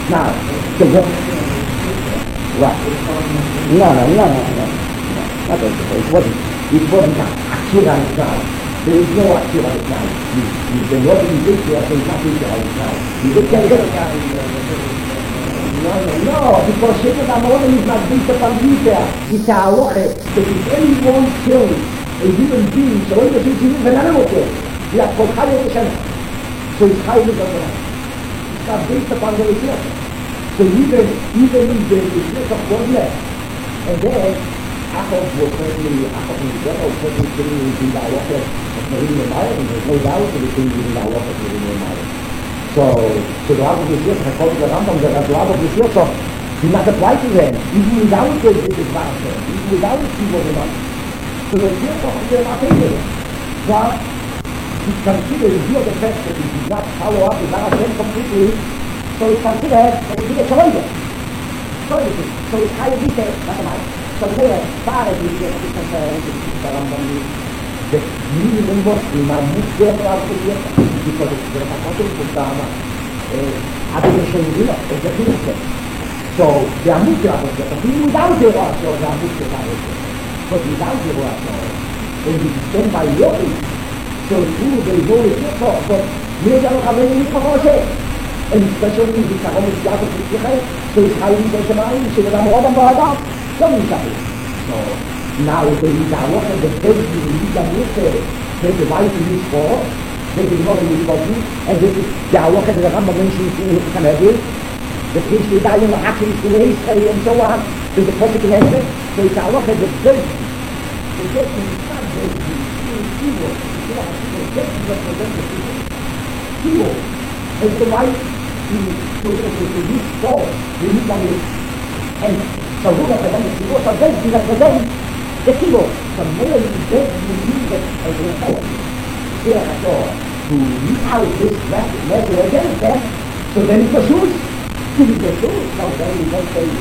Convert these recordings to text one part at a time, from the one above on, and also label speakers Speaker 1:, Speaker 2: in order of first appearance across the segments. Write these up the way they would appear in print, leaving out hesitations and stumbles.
Speaker 1: Now, the what? What? No. Not that. It wasn't actual now. There is no actual now. The what you did there is not actual now. You can get No, because Sheikh Amon is not based upon detail. It's a halacha that if anyone kills a human being, so when the human an animal kill, you have to call it a so it's highly done. It's not based upon the result. So even if the result of one left, and then after was certainly after the devil certainly killing in the halacha of Marine and Ireland, there's no doubt that it's in the halacha of Marine and Ireland. So the Rabbi Bishir, I call it the Rambam, the Rabbi Bishir, so he not apply to them, even without the Vasa, even without the people of the money. So the Bishir, they're not able. But he considers here the fact that he did not follow up, he did not attend completely, so he considers that he did a choice. So it's higher detail, not a matter. So there, far as we get to the Rambam, the minimum was in my book there for our career, because it's a pattern for Dharma. I didn't show you that, it's a thing. So, there are multiple things, but without the Rosh, there are multiple things. But without the Rosh, when you stand by your feet, so you will go with your thought, but maybe I don't have any information. And especially if it's a home of Yahweh, so it's highly specialized, so that I'm more than bad out, some is that. So, now the Yahweh and the Baby Yahweh take the life in his form, take the mother in his body, and this is Yahweh and the Rambam mentions in his Kanadi, the priest will die in the Hakim, in Israel, and so on, there's a perfect answer. So it's Yahweh and the Baby. The Baby is not Baby, it's evil. The Baby represents the people. Evil. And the life to this form, the Yahweh. And so who represents the people? So Baby represents the people, the more you get, you use it as a power. Therefore, to root out this measure against them, so then it pursues. It pursues. So then we don't say,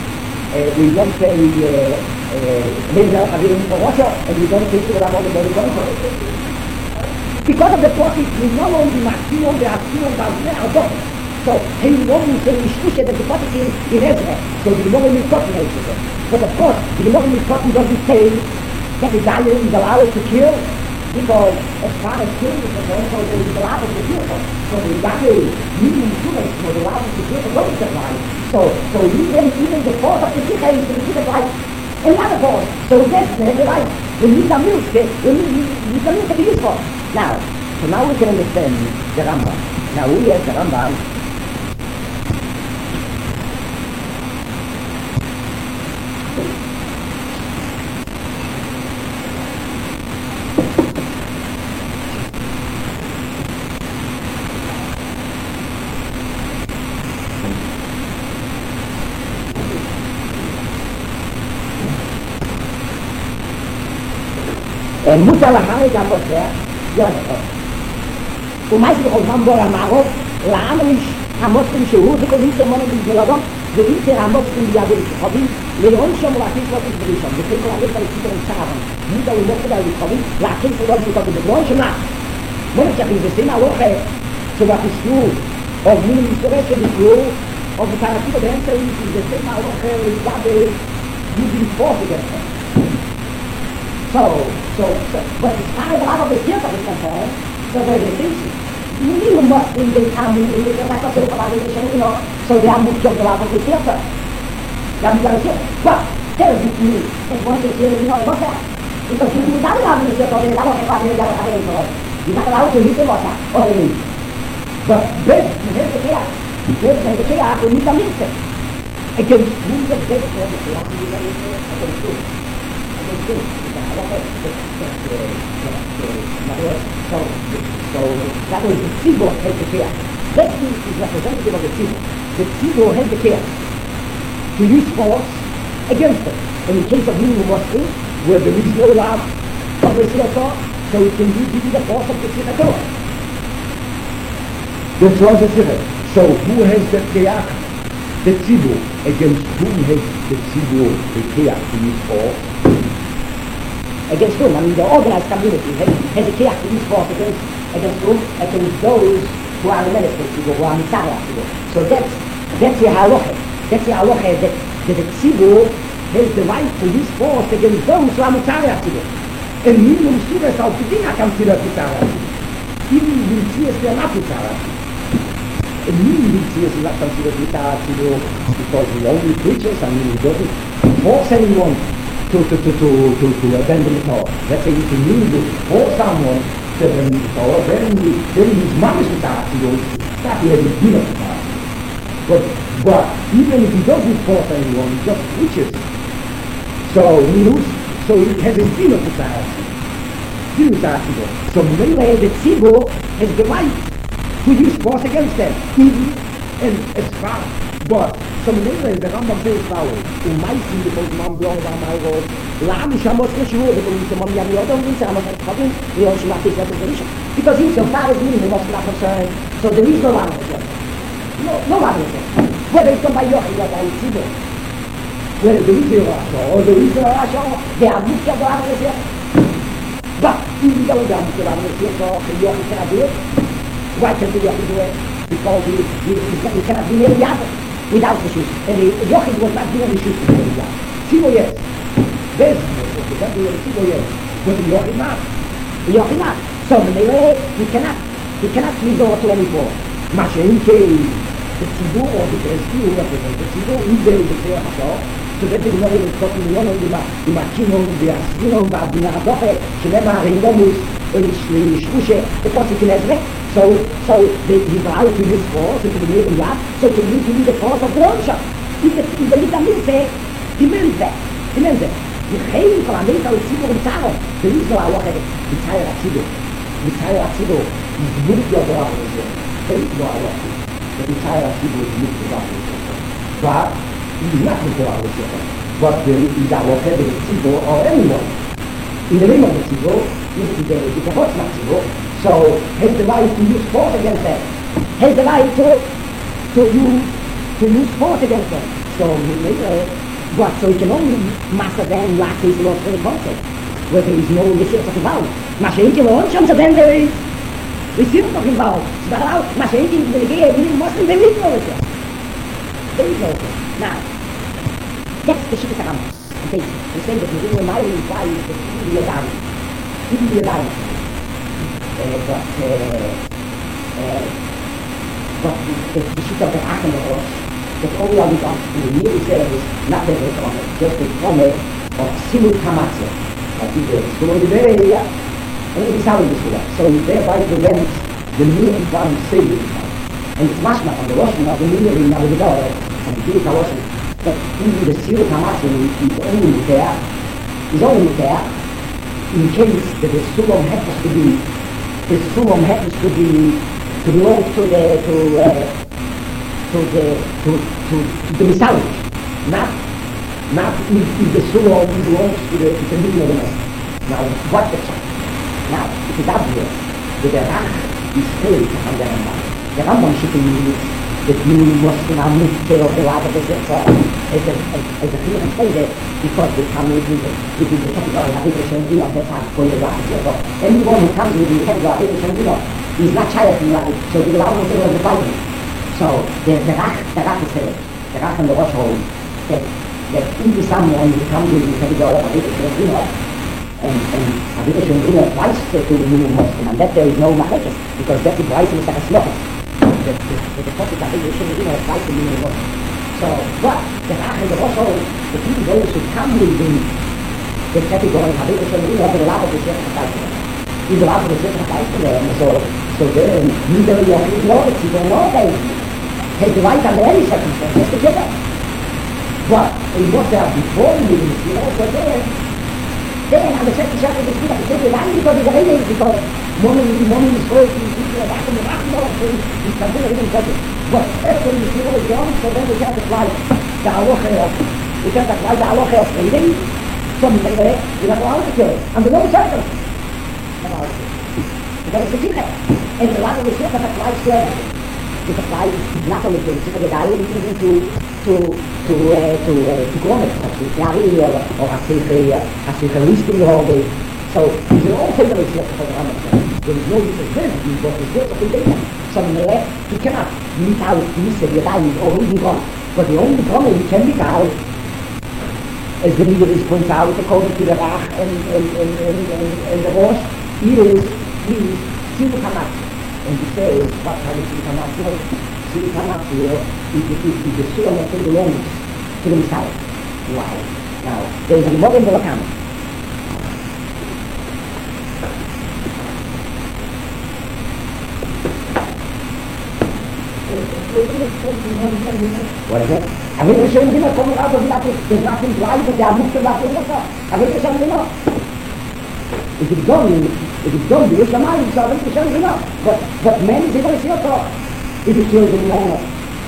Speaker 1: maybe I'll have it in Russia, and we don't think that I'm all the very country. Because of the profit, we not only maximum, the maximum are done. So, he won't say, that the profit in Ezra, so the more we talk in Ezra. But of course, the more we talk doesn't say that the guy is allowed to kill, because as far as killing is concerned, so they is allowed to kill. So the guy needing humans was allowed to kill the road supply. So even the force of the Sikha is to the right, another force. So yes, they have the right. We need some music, we need some music to use for. Now we can understand the Rambam. Now we have the Rambam. מותר לחרי גם בוצע, יונתו. ומייסי חולפם בו למערוב, לעמריש המוסקים שהוא וקולים שמונו בגללו, ואיתר המוסקים בידי לכחובים, לירון שם ולהכניס לו תסברישם, וכן כל הלב תלכיתו לצערם, מודע ומוקד על לכחובים, להכניס לו תסברישם, ובגללו שמה, מונת שחיזסים הלוכה, שבחיסקו, או מילים מסתורש שביקרו, או בתרתיבו באמצע וחיזסים הלוכה, לגבי יהודים פורט בגללו. So, but as far as a lot of the people is concerned, so there's a thing. You must be the time in the like I said about it, so they are moved up a lot of the people. But tell me, if one is here, what's that? Because you not allowed to sit on the level of the other. You're not allowed to hit the water or the meat. But this is the chaos. This is the chaos we need to meet it. Against whom the dead for the chaos we need to meet it. Against whom? So that was the Tzibur had the care. That is representative of the Tzibur. The Tzibur had the care to use force against it. And in case of human Muslim, where there is no love of the Sinator, so it can use the force of the Sinator. That's what the Sinator. So who has the care? The Tzibur. Against whom has the Tzibur the care to use force? Against whom? I mean, the organized community has a chaos to use force against whom? Against those who are the ministers, who are Mitara. So that's That's the halacha. That's the halacha that the tzibur has the right to use force against those who are mutzari tzibur. And minimum suras al pidina comes to the mutzari tzibur. Even the tzibur is not mutzari tzibur. And minimum tzibur is not considered mutzari tzibur because we only preachers, I mean, we don't force anyone to abandon the Torah. Let's say if you need to force someone to abandon the Torah, then his mom is mutzari tzibur. That he has a deal of mutzari. But even if he doesn't force anyone, he just preaches. So he has a deal of society. So maybe the tzibur has the right to use force against them, even as far. But so maybe the Rambam says now, meisten because man blows on my road, Lam Shamos Keshur, the police among young Yodom, we say, I'm not talking, we also not take that position. Because he's so far as me, he must not concern. So there is no language. No language. Whether it's done by Yochi or by Tzibur, whether there is a Rasha or there is a Rasha, they are not going to have this here. But even though they are not going to have this here, so Yochi cannot do it. Why can't the Yochi do it? Because he cannot be near the other without the shoes. And the Yochi was not doing the shoes to the other. Tzibur yes. There's not doing the Tzibur yes. But the Yochi not. The Yochi not. So he cannot lead over to any force. Mashenke. The ציבור או בקרסטי הוא לפני, הציבור אם זה בקרסטי עכשיו, שבאמת לא יהיה לזכות מיליונים עם הקינות והסגינות והבנייה הדוחת, שלהם הרינדומוס לשרושה בפוסק כנזרה, so they vow to use force and to be in that, so to use the force of the ocean. אם זה מתאמין זה, וחיים כל המלך על ציבור ומצערו, ויש לו הלוך בצייר הציבור, יזמות לו דבר הזה, ויש לו הלוך. The entire people is mixed up with each other. But he's not mixed up with each other. But he's our head of the people or anyone. In the name of the people, it's a what's not people. So has the right to use force against them. Has the right to use force against them. So he can only master them like his Lord for the concept. Where there is no Messiah of the vow. Mashenke Lordsham, so then there is. We see it talking about. Mas gente ele mostra bem isso hoje. Now, that's the shit around. Okay, we say that we will not imply the legal. But the shit of the action of the only of the new service, not the return, just the form of simultamatio. I think it's going to be very area. And it is how it is here. So thereby prevents the new environment saving. And it's much more on the washing of the new in our door, and the beautiful washing. But even the zero Hamashin is only there in case that the Sulam happens to belong to the Messiah. Not if the Sulam belongs to the middle of the man. Now, what the check? Now, it is obvious that the Rach is filled on the Rambam. The Rambam should mean that you must now meet the light of the Zitza as a clear stated because they come with the capital Habitation of the time for the Rach. Anyone who comes with the capital Habitation is not child in life, so the Rambam is the fighting. So the Rach is filled. The Rach and the Rosh Hole that in the someone who comes with the capital Habitation and Habitation twice to the new Muslim, and that there is no Malekes, because that is why it's like a slaughter. The topic of Habitation twice to the new Muslim. So, but the Rach and the Rosh Hole, the people those who come with the category of Habitation have the love of the Sheikh HaKaita. Is the love of the Sheikh HaKaita, so then, neither your authority nor they have the right under any circumstances to get that. But it was there before the ministry, also there. Then on the second chapter of the Torah, because it's a really because woman is first, people are back in the back, you can do everything better. But everybody is really young, so then we have to fly the halacha. We have to fly the halacha of reading. Something like that, we have to allow it to it. Under no circumstances. Because it's a secret. And a lot of the shit that applies to everything. It applies not only to the guy, even to Gromit, or a Sicher Listing Hobby. So these are all things that for the Rambam. there is no use of this, but there's no such thing. Somewhere, he cannot meet out peace and dying or even gone. But the only problem he can meet out is the leader is points out according to the Rach and the Rosh, he is Silu Hamatsu. And he says, what kind of Silu Hamatsu? Silu Hamatsu is the soul that belongs to the Messiah. Why? Now, there is a more in the Lakam. What is it? I mean, the same thing is coming out of that. There's nothing to hide, but they are moved to that. I mean, the same thing. If it's done, the Islamite is already the same thing. But men is able to see it all. If it's still in the moment.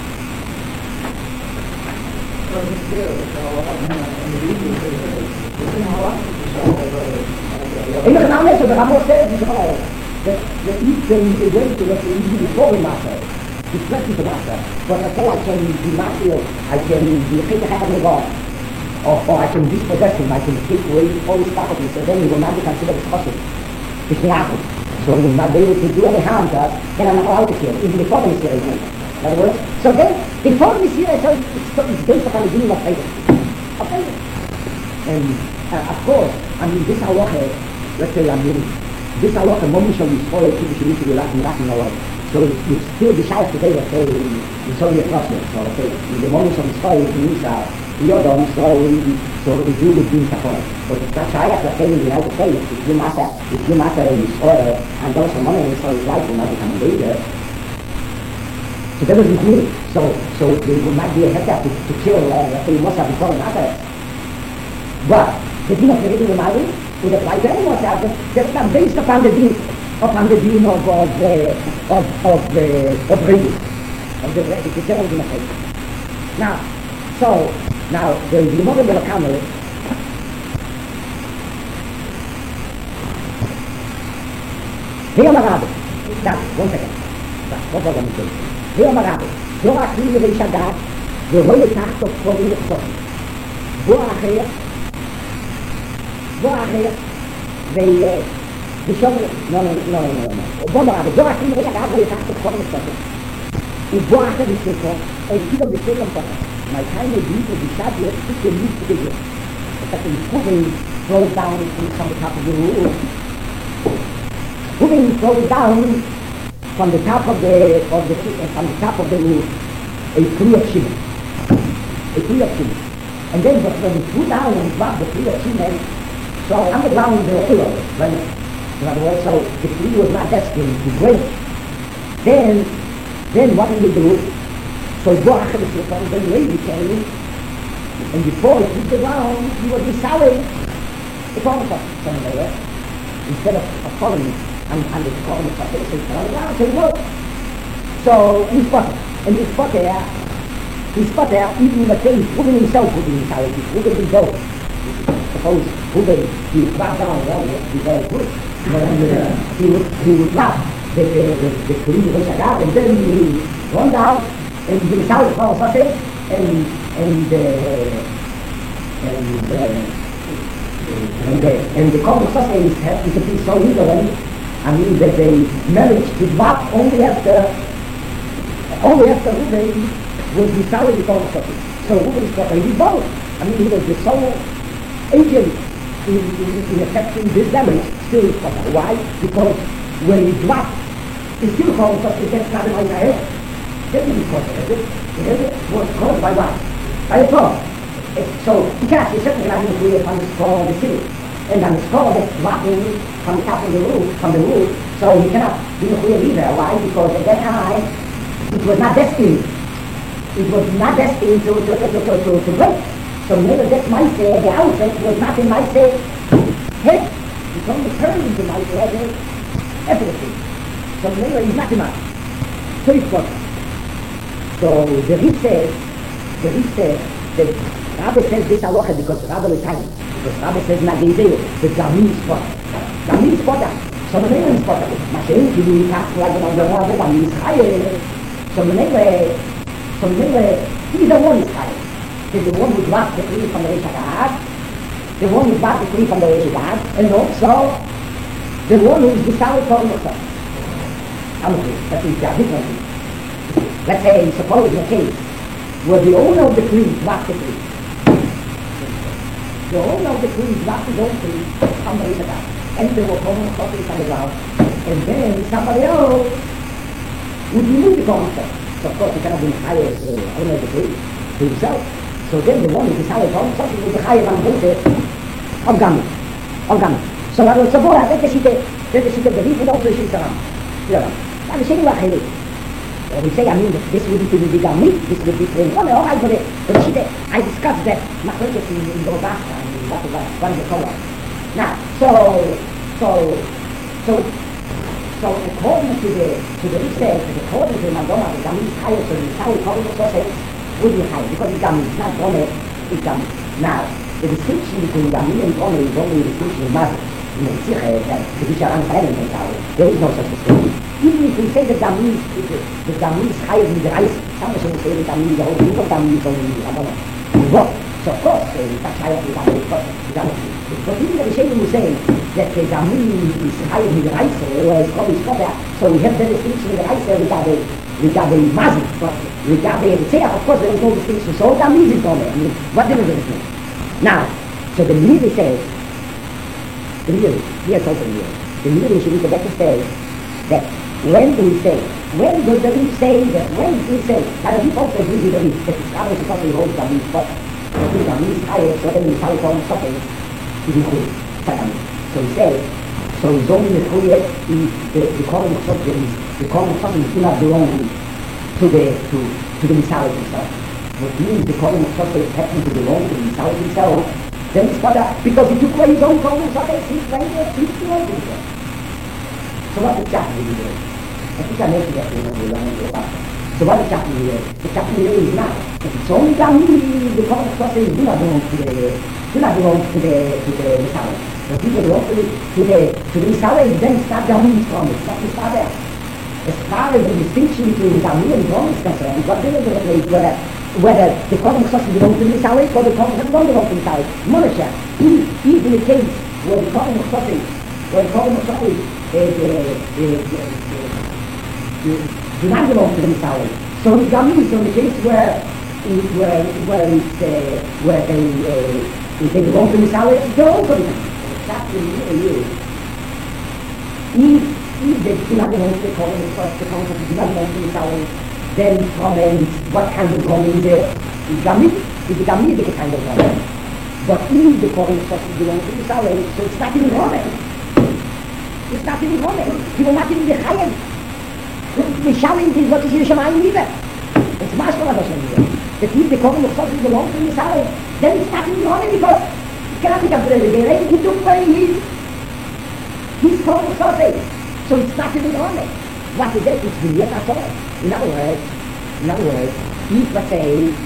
Speaker 1: In the Rambam, the Rambam says that each thing is going to let you before the matter. It's not the matter. But I say I can be material, I can be a thing of God, or I can dispossess him, I can take away all his property, so then he will not be considered as possible. It's not. So he will not be able to do any harm to us, then I'm not allowed to kill, even before the Messiah is made. In other words, so then, before the Messiah is it's based upon the being of faith. Okay? And of course, I mean, this halacha, let's say, this halacha, moment shall be spoiled, people should need to be laughing away. So you still decide today, let's say, in Soviet Russia, so let's say, in the moment of the story, it means Yodom, so it really being supported. But it's not shy after saying in the United States, if you matter in Israel, and those who money in Israel's life will not become a leader, so that doesn't mean it. So there will not be a head to kill, let's say, most of the foreign matters. But the deen of the Rebbe Mali would apply to anyone else, that's not based upon the deen of the general democracy. Now there is the model of a camel. Here Marabe. Now, 1 second. What was I going to say? Here Marabe. So I clean the Shagat, the whole task of forming the story. Go ahead, the show, no. Bomba, go ahead, the Shagat, the task of forming the story. And go ahead, the second, and give them the second part. My time is due to the shot, let's put the leaf to the ground. It's like moving, throws down from the top of the roof. Moving, throws down from the top of the roof, a tree of shimmer. And then when you put down and drop the tree of shimmer, so on the ground the oil, in other words, so the tree was not destined to break. Then what did he do? So go after the Sultan, then lady came, and before he hit the ground, he was misaway. It's all somewhere. Instead of following and the column of the Sultan on the ground, so he wrote. So he spotted there, even the thing, Ruben himself would be misaway, Ruben would go. Suppose Ruben, he would drop down, well, he would be very good. He would drop the Korean Shagat, and then he would run down, and he was out of something, and the common suffering is to be so ignorant. I mean that they managed to drop only after Ruben was beside the common suffering. So Ruben is properly both. I mean he was the sole agent in affecting this damage still. Why? Because when he dropped, it's still common suffering against not in Israel. It was caused by what? By a fall. So he cannot be certainly not going to on the skull of the city. And on the skull that's dropping from the top of the roof, so he cannot be nuclear either. Why? Because at that time, it was not destined. It was not destined to break. So never that might say, the outset was not in my say, head. It's only turned into my head, everything. So never is not in my. So it's what? So the Ritz says that Rabbi says this halacha because Rabbi is tiny. Because Rabbi says not the idea, the Gamin spot. Gamin spot, so the name is spot. Mashin, you do not like on the Rabbi, Gamin is higher. So the name, he's the one is higher. He's the one who dropped the tree from the Rishagat, the one who dropped the tree from the Rishagat, and also The one who is the solid Torah Moshe. That is the difference. Let's say, suppose in a case where the owner of the tree dropped the tree. The owner of the tree dropped his own tree, somebody said that. And there were Torah Moshe on the ground. And then somebody else would remove the Torah Moshe. So of course he cannot be higher owner of the tree to himself. So then the one who is the solid Torah Moshe will be higher than of Gami. So I will support that the sheet of the leaf and also the sheet around. Now the sheet is we say, I mean, this would be the Gami, this would be the one, all right, but the sheet, I discussed that Machlokes in Golgotha, and that was one of the colors. Now, so according to the research, according to the Madonna, the Gami is higher, so the Sally Torah Moshe would be higher, because the Gami is not Gome, it's Gami. Now, the distinction between Gami and Gome is only a distinction in Mazda. There is no such distinction. Even if we say the Gami is higher than the Reis, some will say the Gami is the whole group of Gami is only what? So of course, that's higher than the Gami. But even the Rishonim will say that the Gami is higher than the Reis, or is probably there, so we have the distinction in the Reis regarding Mazda. But regarding the Tzeh, of course there is no distinction. So Gami is Gome. I mean, what difference does it make? Now, so the Miri says, the Miri should be better say that when do we say that when do we say that the people that we believe that it's not supposed to hold Gami, but the Gami is higher, so then we tell from something to be good. So he says, so it's only clear the common subject, the common subject do not belong to the Messiah himself. What means the common subject happens to belong to the Messiah himself? Then it's got because he took away his own common subject, he's playing it, he's belonging to himself. So what the chapter is here? I think I mentioned that so what the chapter is here? The chapter is not. It's only Gami, the common subject do not belong to the Messiah. But people belong to the Messiah, then it's not Gami's common, it's not the Messiah. As far as the distinction between Gami and Gami is concerned, what there is a place whether the common substance belongs to the Messiah or the common substance don't belong to the Messiah. Monisha, even in a case where the common substance do not belong to the Messiah. So the Gami is in the case where they belong to the Messiah, they're also the Messiah. Exactly you. If they do not belong to the common substance do not belong to the Messiah, then comments what kind of comment is there? Is the Gami the kind of comment? But if the comment belongs to the Messiah, so it's not even comment. It's not even comment. He will not even be higher. The Shalim is what is in the Shemayim either. It's Mashal Hashem here. That if the comment belongs to the Messiah, then it's not even comment because it cannot be considered. He took away his comment. So it's not even comment. What is it? It's the Yet HaTorah. In other words, if let's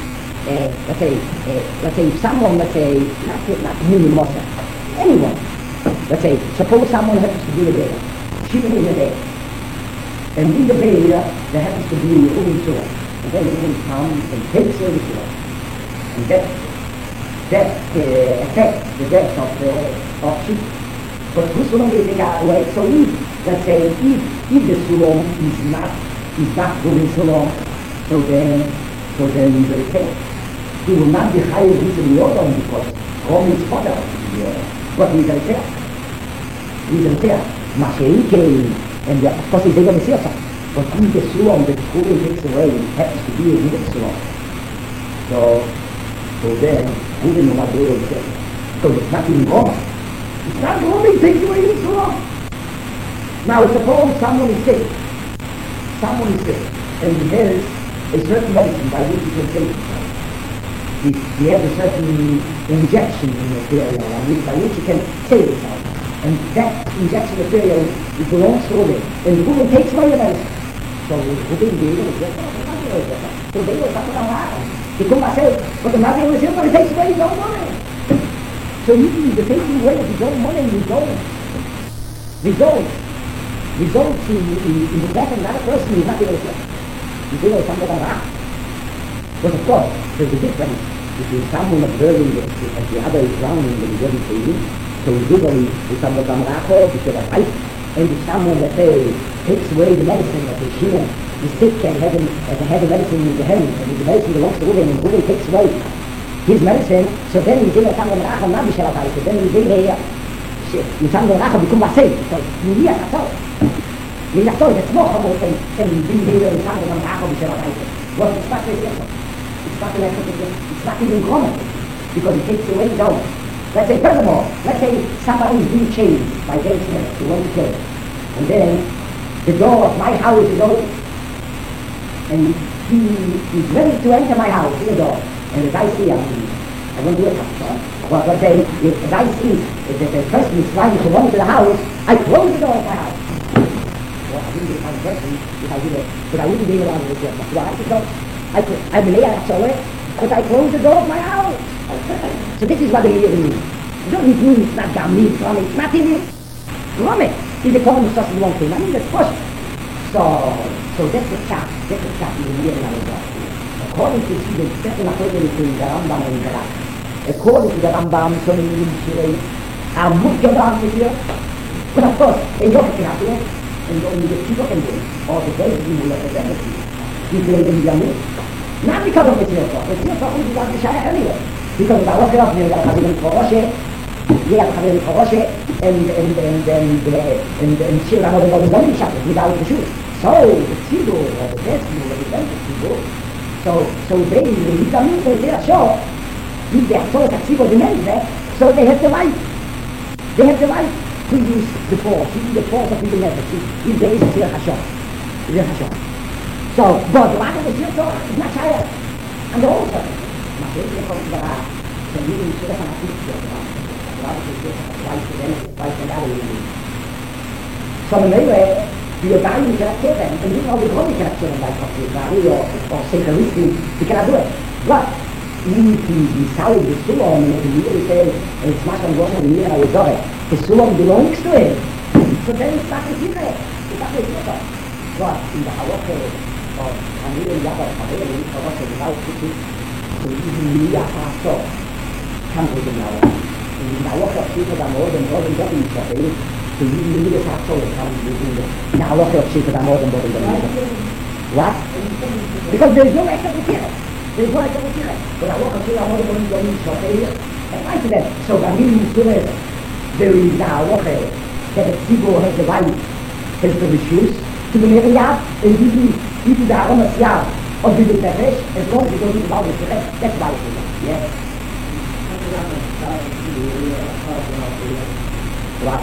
Speaker 1: say someone, not me, Moshe, anyone, let's say, suppose someone happens to be a bear, shooting in a bear, and in the bear there happens to be a woman sword, and then the woman comes and takes her sword, and that affects the death of sheep. But who's going to take away? So let's say, if the Sulam is not going so long, so then he's a repair. He will not be higher than the other one because Rome is father. But he's a repair. He's a repair. Mashiach came, and of course he's able to see us. But if the Sulam, the Sulam takes away, it happens to be a little Sulam. So then, we didn't know what they were saying. Because it's not even Rome. It's not Rome, it takes away the Sulam. Now suppose someone is sick, and he has a certain medicine by which he can save himself. He has a certain injection material by which he can save himself. And that injection material belongs to Reuben. And Reuben takes away the medicine. So Reuben gave it, so they will suffer from that. He comes and says, but the mother will say, but he takes away his own money. So the taking away of his own money results in the death of another person who is not able to say. He's able to something like that. But of course, there's a difference between someone observing as the other is drowning and he doesn't see him. So usually, with someone like that, because of life, and the someone that they takes away the medicine that the Shia, the sick can have the medicine in the heaven, and the medicine belongs to Ruben, and Ruben takes away his medicine, so then you say Tam Rachel not Bishel Abayis, then you say you Tam Rachel become Vasei, because you hear that's all. You have told it's more humble than being here and Tam Rachel Bishel Abayis. Well, it's not really different. It's not even common, because it takes away his own. Let's say, furthermore, let's say somebody is being changed by James Smith to one kid, and then the door of my house is open, and he is ready to enter my house, through the door, and as I see him, I won't do it, but let's say, as I see if the person is trying to run to the house, I close the door of my house. Well, I wouldn't be the kind of person if I did it, but I wouldn't be around with it. Do I have to go? I believe I saw it, but I close the door of my house. So this is what the Yidden means. It doesn't mean it's not Gamli, it's not even Rome. In the Koran, it's just a long thing. I mean, that's push. So that's the chap in the Yidden Alizah. According to the second according to the Rambam and the Rak. According to the Rambam, so many Yidden are Mukjadam here. But of course, they don't have here, and only the people can do it. Or the very people represent it. You play in Yamut. Not because of the Tzirkoch. The Tzirkoch is not the Shaya anyway. Because the Rosh Hashanah, you have Chavirim Koroshe, and Shir Ramon was going to Shabbos without the shoes. So the Tzibur, or the Tzibur, represents the Tzibur. So they come they are sure, if they are told that Tzibur demands that, so they have the right. They have the right to use the force, to use the force of the message, if there is a Tzir Hashon. So, but the matter of the Tzirkoch is not Shaya. And the whole thing. Maar dit is ook de raad. Zijn jullie zullen van het niet zeggen. Laat ik dit wijs van alle jullie. Zo de meeuwen, die je daar niet kan hebben. En niet al die grote kan hebben bij Kapitali of Sekerlisti. Die kan dat doen. Wat? Die zou je de Sulam, en die jullie zeggen, en het smaakt van de woorden die hier aan je zorgen. De Sulam belongs to him. So then it's not a secret. It's not a secret. What? In the halacha of Amir Yabba, Amir Yabba, without putting so even Mia Paso comes with the Nawa. And the Nawa of Shiva more than Bobby Sabi, so even Mia Paso comes with the Nawa of Shiva more than Bobby Sabi. What? Because there is no extra material. There is no extra material. But Nawa of Shiva more than Bobby Sabi, and I to that. So Gamil Musuret, there is Nawa that the Tzibo has the right, has to refuse to the Miriam, and this is the Aromas Yah. Of the Teresh, as long as you don't think about the Teresh, that's why it's there. Yeah? What?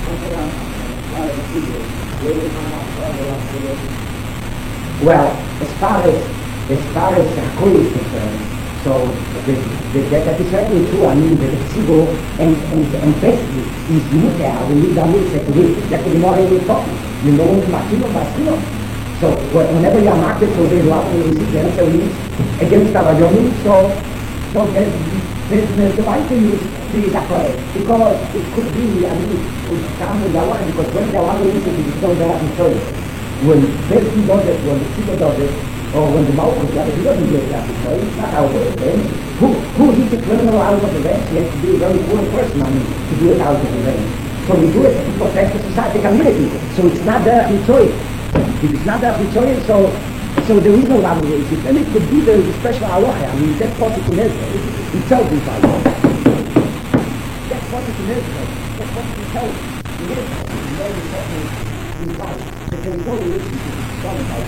Speaker 1: Well, as far as Shakul is concerned, so that is certainly true. I mean, the Tzibo and basically is Mutter, when you don't need to that the more you talk, you know, Machino. So whenever you are market, so there's a lot of things against Tavajonim, so there's the right to use these approaches, because it could be, I mean, because when the one is it don't have to show it. When Bessie does it, when the Chico does it, or when the Malcolm does it, he doesn't do it that way. It's not our way then. Who is the criminal out of the bench? He has to be a very poor person, I mean, to do it out of the bench. So we do it to protect the society community. So it's not their choice. If it's not that choice, so there is no Rav Reishis, and it could be the special halacha. I mean, that's what it's in Israel. Itself is like that's what it's in Israel. That's what it's itself in Israel. It's very important in life. But there is no religion to be done by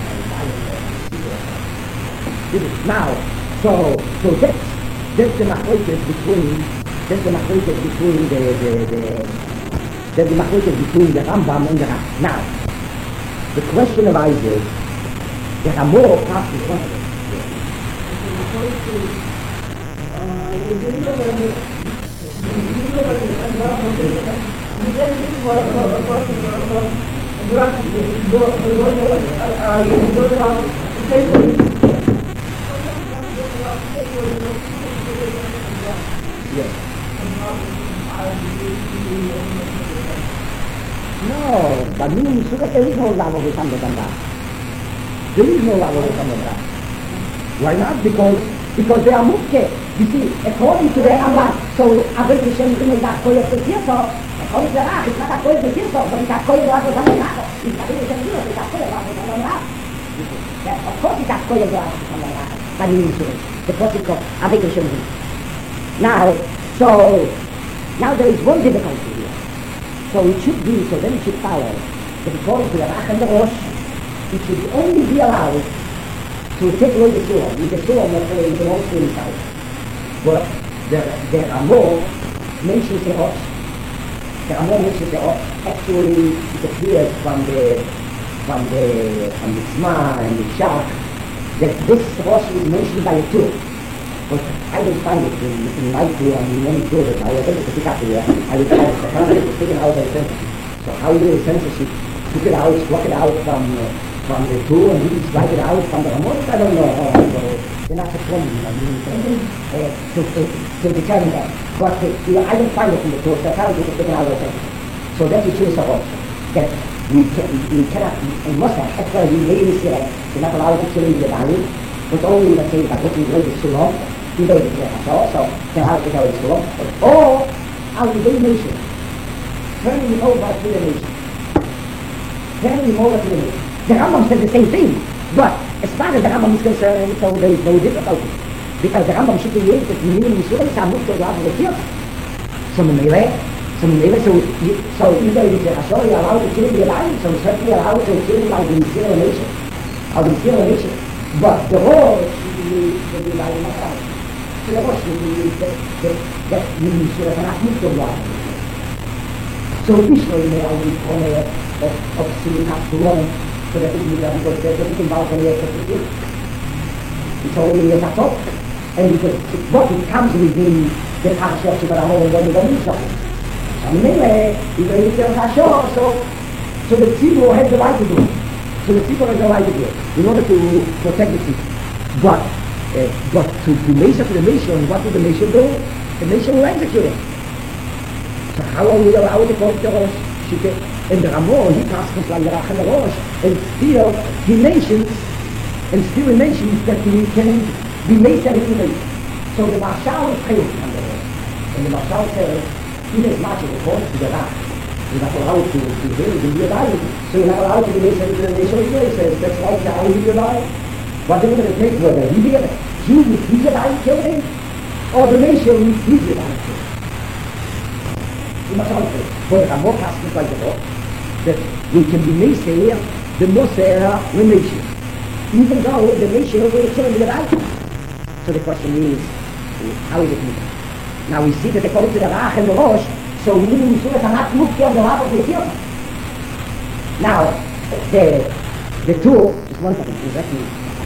Speaker 1: now, so that's the machlokes between the Rambam and the Rak. Now, the question arises, there are more practice on it. No, but meaning there is no love of Sambandha. There is no love of Sambandha. Why not? Because they are mukhe. You see, according to the Rambam, so Abel Hashem is not going to hear so. Only the Rach, it's not a coil the Kirchhoff, but it's a coil the Rach was on the Rach. It's a coil the Rach, it's a coil the Rach was on the Rach. Of course it's a coil the Rach was on the Rach. But it means the Kosikov, I think it should be. Now there is one difficulty here. So it should be, so then it should follow that according to the Rach and the Rosh, it should only be allowed to take away the Surah. With the Surah, it belongs to inside. But there are more mentions in Rosh. There are more mentions in Rosh. Actually, it appears from the Zma and the Shach that this Rosh is mentioned by the two. But I don't find it in my view, and in many views, I was able to pick up here. I would find the concept is taken out by the censorship. So how you do the censorship, took it out, struck it out from the two, and you strike it out from the Ramon, I don't know. So they're not performing, to determine that. But I don't find it in the two, so apparently it's taken out of the censorship. So then we choose a Rosh. That we cannot, we must have, actually we made this here, we're not allowed to kill in the valley, but only, let's say, by looking away the Shalom, he made it there, so they're out to go to Shalom, or out of the nation, turning him over to the nation. Turning him over to the nation. The Rambam said the same thing, but as far as the Rambam is concerned, so there is no difficulty. Because the Rambam should be able to mean the Surah, so moved to the other field. So either it's a Ashori allowed to kill the lion, so certainly allowed to kill by the Israel nation, or the Israel nation. But the Rosh will be by the Masai. So the Rosh will be that means Surah cannot move to the other. So Israel may always come of seeing up to Rome, so that it will be able to get everything out of the executive. It's only a top, and because what it comes within the Parashah of the Ramon when you don't need something. So anyway, if you get a Parashah, so the people has the right to do it. So the people has the right to do it, in order to protect the people. But to measure to the nation, what will the nation do? The nation will execute it. So how are we allowed to go to the Rosh? And the Ramon, he passes like the Rach and the Rosh, and still he mentions that we can be made everything. So the Marshal is clear on the Rosh. And the Marshal says, in as much as it goes to the Rach, you're not allowed to build the Yudai, so you're not allowed to be made everything. The nation says, that's like the Holy Yudai. What they're going to take, whether he did it, he with his Yudai killed him, or the nation with his Yudai killed him. The Marshal says, but there are more passages like the Rosh, that we can be made here, the Moser, the nation. Even though the nation will kill him with the So the question is, how is it moving? Now we see that according to the Rach and the Rosh, so we even Surah cannot move to the Rach of the Kirch. Now, the two, just one second, please, let me.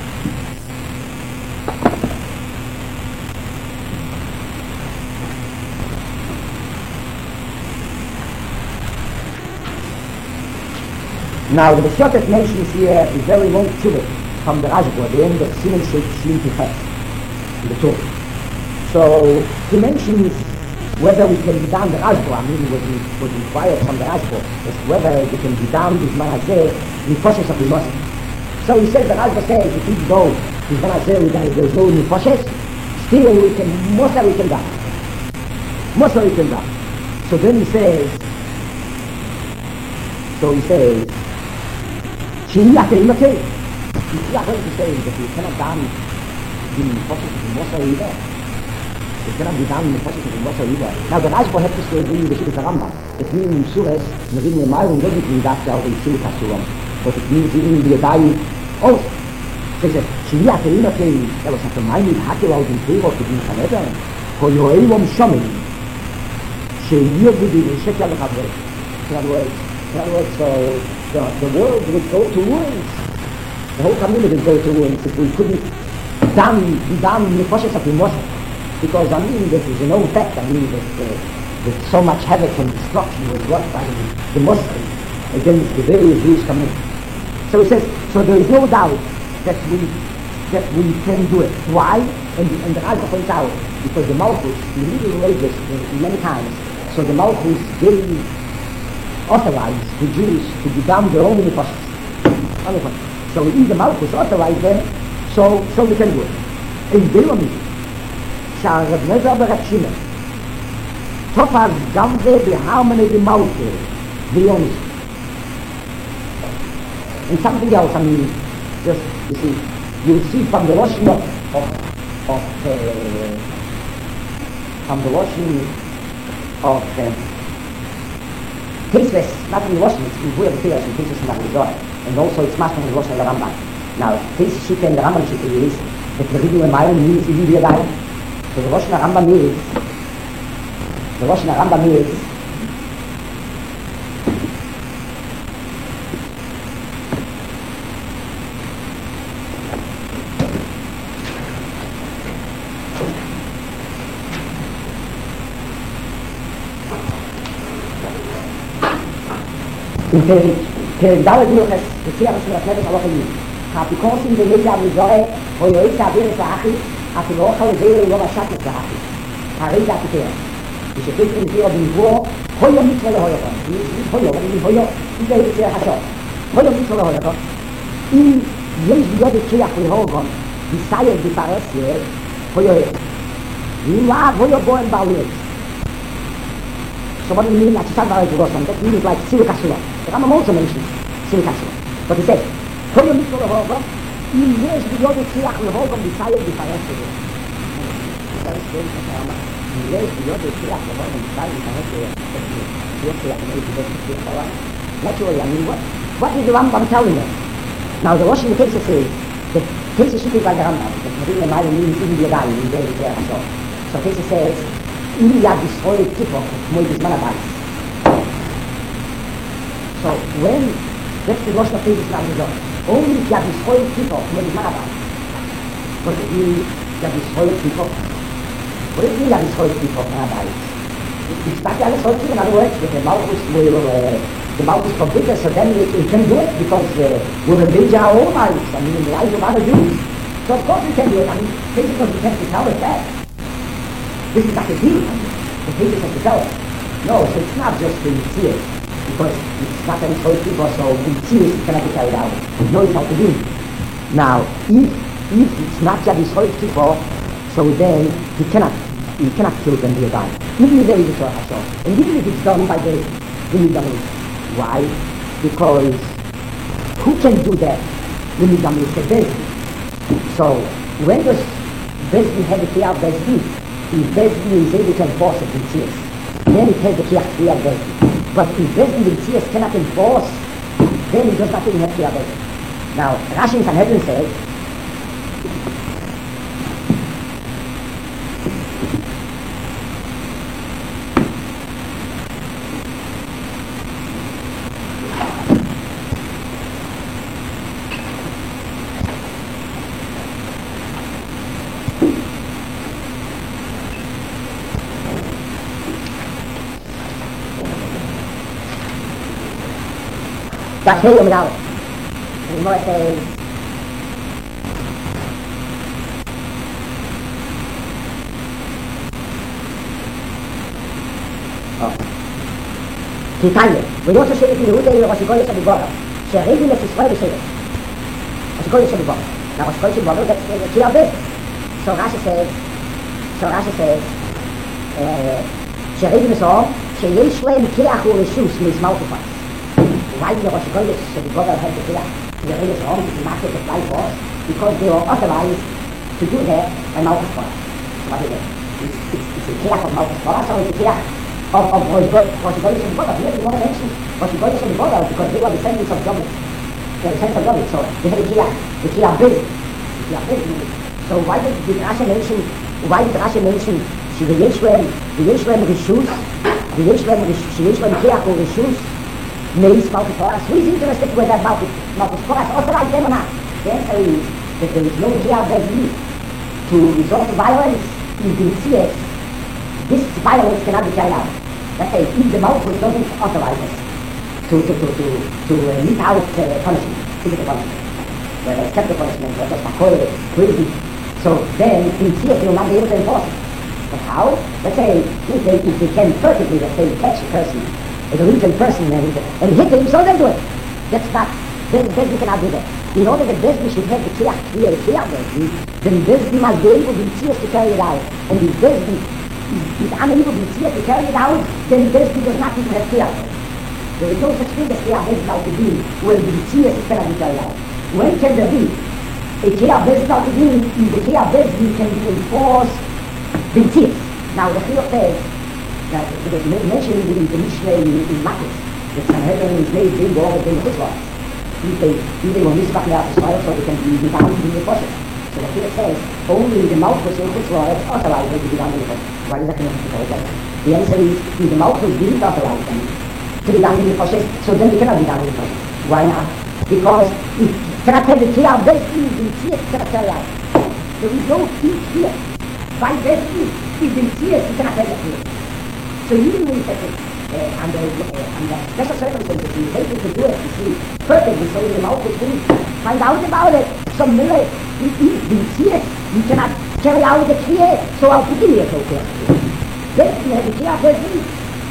Speaker 1: Now the Beshotet mentions here is very long tshuvah from the Rashba at the end of Siman Shin Tifes, the Torah. So he mentions whether we can be down the Rashba, I mean was inquired from the Rashba, as whether we can be down this Manazeh in process of the Muslim. So he says, the Rashba says, if we go this Manazeh, there's no in process, still we can, most we can down. Most we can down. So then he says, Shehi Akerimate. He's not going to say that you cannot down in the process of the Mosa either. You cannot be down in the process of the Mosa either. Now the Rashba has to say, the Shibit Rambam. It means in Surahs, we read in the Ma'arim, doesn't mean that auch in Silik HaSulam. But it means even in the Yadai also. So he says, Shehi Akerimate, was at the mind with Hakel out in Teva to be Chaneda, for your Eilom Shomim. Shehi Yodidi, Shekel Chavre. In other words, so the world would go to ruins. The whole community would go to ruins if we couldn't be down in the process of the Moshe. Because I mean, there is no effect. I mean, that so much havoc and destruction was wrought by the Muslim against the various Jewish community. So he says, so there is no doubt that we can do it. Why? And the Rashba points out, because the Malchus, the legal ages, many times, so the Malchus gave authorized the Jews to be down their own in the process. So in the Malchus authorized them, so we can do it. In Bilami, Reb Nezer Bar Reb Shimon Sofas Gamze, the harmony, the mouth, the honest. And something else, I mean, just, you see from the washing from the washing of tasteless, not in the washing, it's in whoever feels and tasteless in the resort. And also it's master in the washing of the Rambam. Now, tasteless shit and the Rambam shit is, that the video in my own means is really alive. So the washing of the Rambam is, in Perek Dalet Milches, the Tzirach של הסנפש הלוך היו. האפיקורסים במידע וזוהה, או יועץ האוויר לצלחי, אפילו אוכל לזהיר לא רשת לצלחי. הרי זה הכתר. ושפית כנתירו בנבורו, הויו מצווה להויותו. הויו, זה יצא חשוב. הויו מצווה להויותו. אם יש ביוד הצליח להורגון, ביסייר בפרסיה, הויו. ואם לאב הויו בוהם בעלויות. So what do you mean like Shadvar Ezurosan? That means like Silikasula. The Rambam also mentions Silikasula. But he says, Koyo Mitzvah Lehoga, Im Yesh B'Yod Tzliach Lehoga B'Sayel B'Fareshel. Very strange of the Rambam. Im Yesh B'Yod Tzliach Lehoga B'Sayel B'Fareshel. Naturally, I mean, what is the Rambam telling us? Now the Rosh in the cases say, the cases should be by the Rambam. The Marine and Maya means even the Yadai, in the Yadai. So cases says, Ili yad destroyed people, more this man about. So when that's the Rosh of Pages now is on, only if yad destroyed people, more this man about. What does it mean yad destroyed people? What does it mean yad destroyed people, man about? It's not yad destroyed people, in other words, that the mouth is forbidden, so then we can do it because we're in danger our own lives, I mean in the lives of other Jews. So of course we can do it, I mean, basically we can't tell it that. This is like a deal. The pages have to tell us. No, so it's not just the Mitzias, because it's not any choice people, so the Mitzias cannot be carried out. It knows how to do. Now, if it's not just his choice people, so then he cannot kill them via die. Even if there is a Torah Hashem. And even if it's done by the Midamis. Why? Because who can do that? The Midamis, the Bezdin. So, when does Bezdin have a clear Bezdin? If Bezdin is able to enforce it in Tzias, then it has the Kiyach Kriya Bezdin. But if Bezdin in Tzias cannot enforce, then it does not even have Kriya Bezdin. Now, Rashi in Sanhedrin says, but here you know, the Gemara says, Titania, ויוסו שלי יהודה היא ראש גולש בגולה, שהרגל את ישראל בשבט. ראש גולש בגולה. Now ראש גולש בגולה, that's clear business. So Rashi says, שהרגל מסור, שיש להם כיח ורשוס מסמל תופס. Why the Rosh Chodesh שבגולה had the כיח, שהרגל מסור, to market the fly force, because they were authorized to do that by Malchus Torah. So what is it? It's a כיח of Malchus Torah, so it's a כיח of Rosh Chodesh and Bola. Here we want to mention Rosh Chodesh and Bola because they were descendants of David. They were descendants of David, so they had the Kiyah Biz. So why did Rashi mention שיש להם רשוס, שיש להם כיח או רשוס מאיס Malchus Torah? So he's interested with that Malchus Torah authorized them or not. The answer is that there is no Kiyah Bez to resort to violence in the CS. This violence cannot be carried out. Let's say if the Malchus doesn't authorize us to mete out punishment, physical punishment, whether it's capital punishment, whether it's a prison, so then in CS they will not be able to enforce it. But how? Let's say if they can perfectly, let's say, catch a person, a delinquent person, and hit him, so they do it. That's not, Bezdin cannot do that. In order that Bezdin should have the Kiyah Bezdin, then Bezdin must be able to CS to carry it out. And if Bezdin is unable to carry it out, then this does not even have fear. There is no such thing as fear based out to be when the fear is carried out. When can there be? A fear based out to be, in the fear based you can enforce the fear. Now the fear says, that mentioned in the Mishnah in Makkah, that Sanhedrin is made bring all of them Chutzlars. If they will misbach me out the soil, so they can be down in the process. So the Torah says, only the Malchus in Chutzlars authorized them to be down in the process. Why is that connected to the Torah? The answer is, if the Malchus didn't authorize them to be down in the process, so then they cannot be down in the process. Why not? Because if cannot tell the Torah, best thing in the cannot carry out. There is no peace here. By best thing, if the you cannot tell the Torah. So even when under special circumstances, he's able to do it, you see, perfectly, so the Malchus didn't find out about it. So Miller, if you cannot carry out the Kriya, so I'll begin here to okay. Then you have the Kriya version,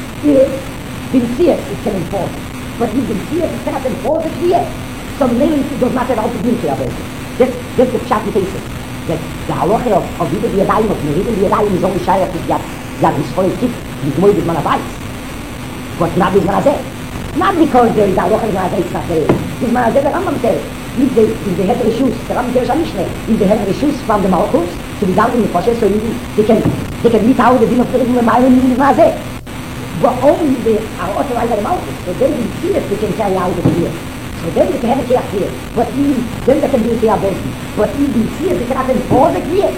Speaker 1: it can enforce it. But if it cannot enforce the Kriya, so Miller does not have out to do Kriya version. That's the Pshat basis. That the halacha of Vida B'Yadayim, of Merida B'Yadayim is only shy of his whole kick. He's more than one of us. But not this Manazeh. Not because there is a Rocha Manazeh, it's not there. This Manazeh, the Rambam says, if they have the shoes, the Rambam tells Mishnah, if they have the shoes from the Malchus, to be down in the process, so they can meet out the din of the Mile in the Manazeh. But only they are authorized by the Malchus, so then in fear they can carry out the fear. So then they can have a care fear. But then they can do fear best. But in fear they cannot enforce the fear.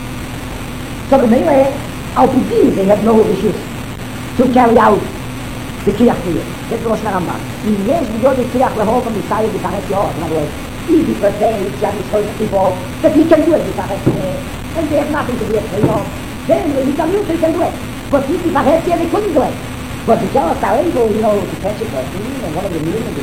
Speaker 1: So the Mele, out to be, they have no issues to carry out the Kriach fear. That's the Rosh Rambam. In yes, we go to Kriach Lehol from the side of the Karet Yor. In other words, easy for them, it's just so people, that he can do it with Karet Yor. And they have nothing to do it, Then when he can do it, they can do it. But if the Karet Yor, they couldn't do it. But the Jealous are able, to catch it and one of the means,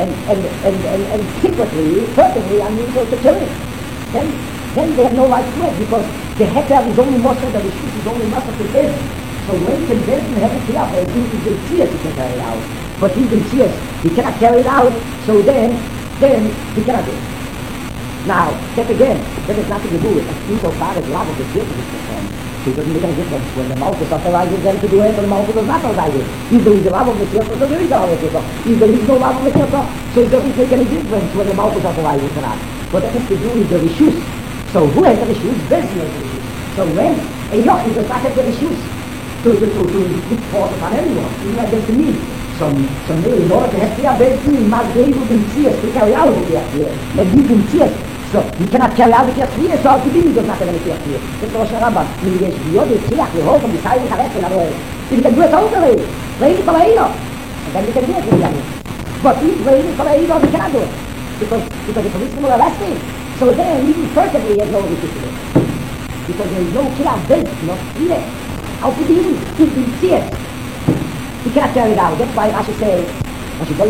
Speaker 1: and secretly, perfectly unusual to kill it. Then they have no right to it, because the heter is only muscle, the rishus is only muscle to build. So when you can build and have a kiyah, I think you can see it, you can carry it out. But you can see it, you cannot carry it out, so then you cannot do it. Now, that again, that has nothing to do with it. Insofar as love of the children is concerned, so it doesn't make any difference when the Malchus authorizes them to do it, or the Malchus does not authorize it. If there is a love of the children, so there is a love of the children. If there is no love of the children, so it doesn't make any difference when the Malchus authorizes it or not. What that has to do is the rishus. So who has the rishus? Business rishus. So when a yochi does not have the rishus to put forth upon anyone, even against the need. So maybe in order to have fear, basically, you must be able to see us to carry out the fear. And you can see us. So you cannot carry out the fear, so the being does not have any fear. That's the Rosh Rambam. When you get the fear, you hold from the side of the Karet, in other words. If you can do it totally, lady for Eino, and then you can do it with the other. But if lady for Eino, you cannot do it. Because the policeman will arrest him. So then, even perfectly, he has no issue to do it. Because there is no fear built, no fear. How could you see it? You cannot carry it out. That's why Rashi says, because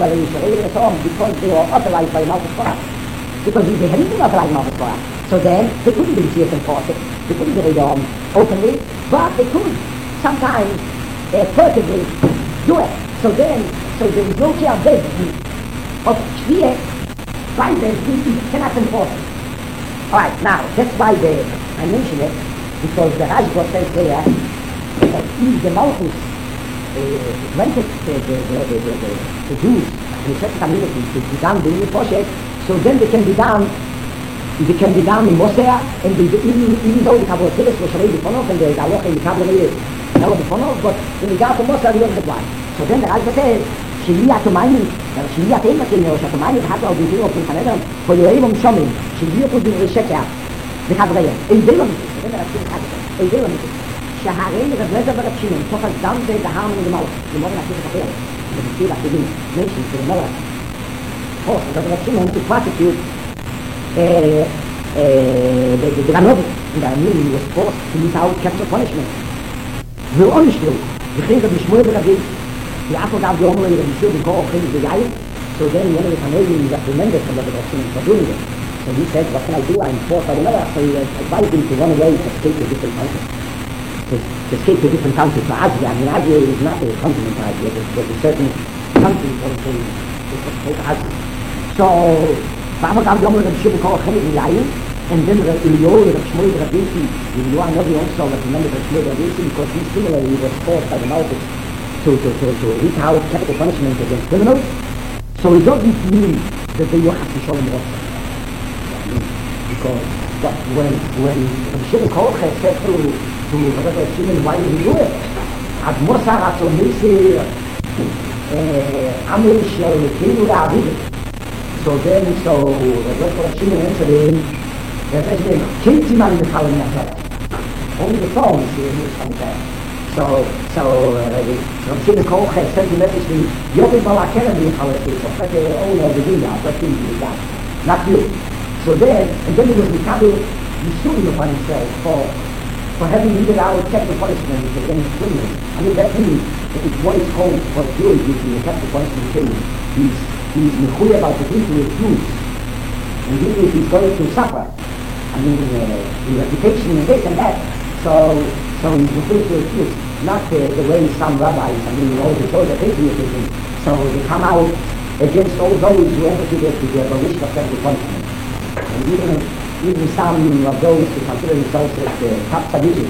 Speaker 1: they were authorized by Malchus Torah. Because they hadn't been authorized by Malchus Torah. So then, they couldn't be serious and force it. They couldn't get it openly, but they could sometimes furtively do it. So there is no fear of fear by them, you cannot enforce it. Alright, now, that's why I mention it, because the Rashba says there, that if the Malchus rented the Jews in certain communities to be down the project, so then they can be down in Mosea, and even though the Kabbalah was already Bifonov, and the Halacha in the Kabbalah never Bifonov, but when we got to Mosea, we don't apply. So then the Rashba says, שהיא התומיינים, שהיא התאימה כנראה, שהתומיינים חטו על ביטוי אופן חנדר, פה יראים ומשומעים, שהיא אותו דברי שקר, וחבריה, אידי לא מיתו, זה מרצים חדש, אידי לא מיתו, שהרי רבלזר ברבשינים, תוך הזדם ודהר מנגמל, למור נעשית את החיר, ובציר לאחרים, נשים, שלמור או, אז ברבשינים, to prosecute the Ganovi, and the meaning was forced to use out capital punishment. והוא עונש לו, וכן רבי שמואל ורבי, the apple got the only that he shouldn't go things the guy. So then one of the Canadians recommended from the direction for doing it. So he said, what can I do? I'm forced by the mother. So he advised him to run away to escape to different countries. To escape to different countries. So Asia, I mean Asia is not a continent Asia. There's a certain country called Asia. So the apple got the only that he shouldn't call things the guy. And then Eliyahu, the Shmuel Rabinsi, Eliyahu another also recommended the Shmuel Rabinsi because he similarly was forced by the Malchus to wreak out capital punishment against criminals. So it doesn't mean that they will have to show them also. Because when Shimon Kolche said to Rabbi Shimon, why did he do it? Ad Mosar Atzon Misi Amir Shel Kinu Ra'avid. So Rabbi Shimon answered him, only the songs is something. So Shimon Kolche sent the message to Yobi Balakera being Palestine, so that's the owner of the vineyard, that's him, not you. So then he was suing upon himself for having needed our capital punishment against criminals. I mean, that means what is called for Jews using the capital punishment thing. He's mechuyev about the thing to refuse. And he's going to suffer. I mean, the reputation and this and that. So he's refused to refuse. Not the way some rabbis, I mean, all the shows are patriotism. So they come out against all those who advocated the abolition of capital punishment. And even some of those who consider themselves as top tzaddikim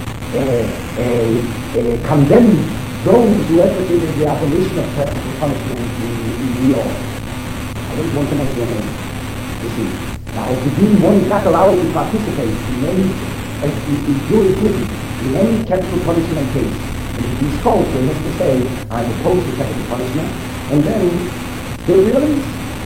Speaker 1: condemn those who advocated the abolition of capital punishment in New York. I don't want to mention their name. You see, now if the Dean is not allowed to participate in any jurisdiction, in any capital punishment case, and if he's called, he has to say, I'm opposed to capital punishment, and then they release.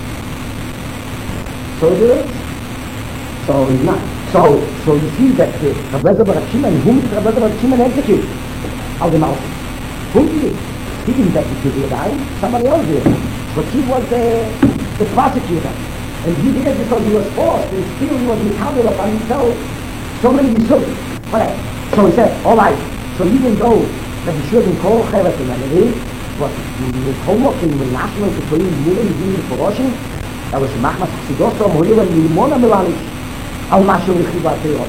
Speaker 1: So he's not. So you see that Rabbi Baruch Shimon, whom did Rabbi Baruch Shimon execute? Al the Malchus. Whom did he? He didn't execute the guy, somebody else did. But he was the prosecutor. And he did it because he was forced, and still he was recovered upon himself so many mitzvot. Alright. So he said, alright, so even though that he shouldn't call Chevet in America, but the homework in the national between Muren and Poroshin, that was Machmas Chasidoso, Moira, Limona Milanish, Al Mashu Richiva.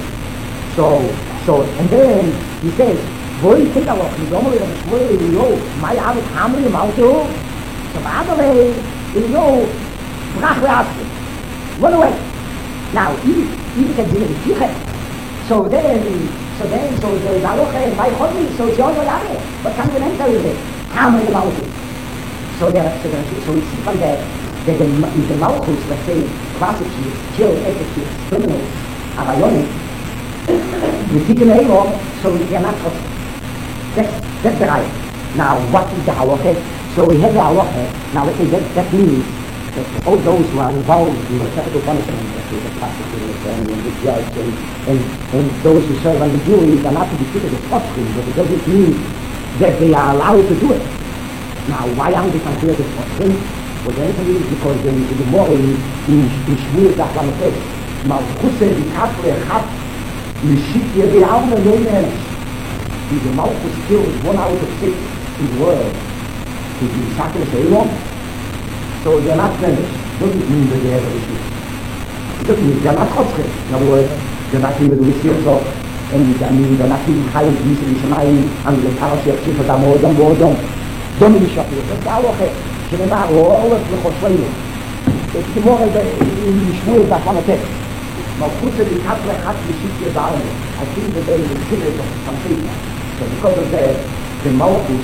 Speaker 1: So, and then he says, Boy, think of it, Gomer and Shmuel, you know, my Abbot Hamri, Malto, so Adore, you know, Brach Raskin, run away. Now, even can do it, so then, the Baruch, my Chodli, so John Olave, but can you enter with it? Hamri, Malto. So it's from the Malchus, let's say, prosecute, kill, execute, criminals, Abayoni, you take an A-law, so they're not possible. That's the right. Now, what is the halacha? So we have the halacha. Now, that means that all those who are involved in the capital punishment, the prosecutors and the judge and those who serve on the jury, are not to be treated as prosecuting, but it doesn't mean that they are allowed to do it. Now, why aren't they considered as prosecuting? Well, the answer is because there is the more in Shmuel Dachlamotech. Now, Chusser, the Kafre, Chat, Mishit, the Alma, no man. The Malchus killed 1 out of 6 in the world. To be sacrificed alone. So they're not finished. Doesn't mean that they have a issue. It doesn't mean they're not chotzke. In other words, they're not even the receivers of, and I mean, they're not even high in the Mishnayim, and the parasha of Shifat Amodam, don't be shocked. That's the halacha. Shenema, all of the Chosleinu. It's the more in Shmuel Dachlamotech. Malchus, the Kafre, Chat, Mishit, the Alma. I think that they will kill it completely. So because of the Malchus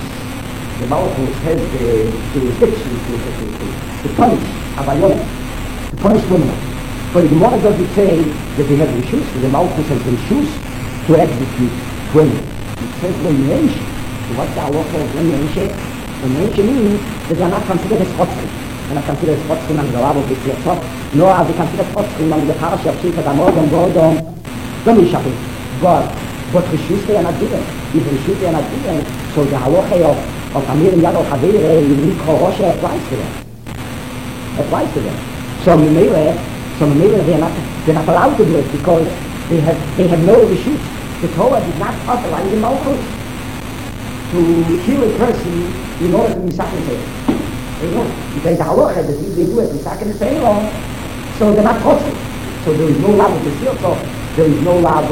Speaker 1: has the jurisdiction to punish Abayon, to punish women. But the Gemara doesn't say that they have issues, the Malchus has issues to execute women. It says Lemination. So what's the halacha of Lemination? Lemination means that they are not considered as chotzim. They are not considered as chotzim under the law of the Yitzhak, nor are they considered chotzim under the parasha of Shifat Amodam, Godom, Domishapim. But Rishus they are not given. If Rishus they are not given, so the halacha of Amir and Yad al-Chavir, Yikro Rosha applies to them. Applies to them. So Mimele, they're not allowed to do it because they have no Rishus. The Torah did not authorize the Malchus to kill a person in order to be sacrificed. Because the halacha that if they do it, they sacrifice, so they're not possible. So there is no law of the seal, so there is no law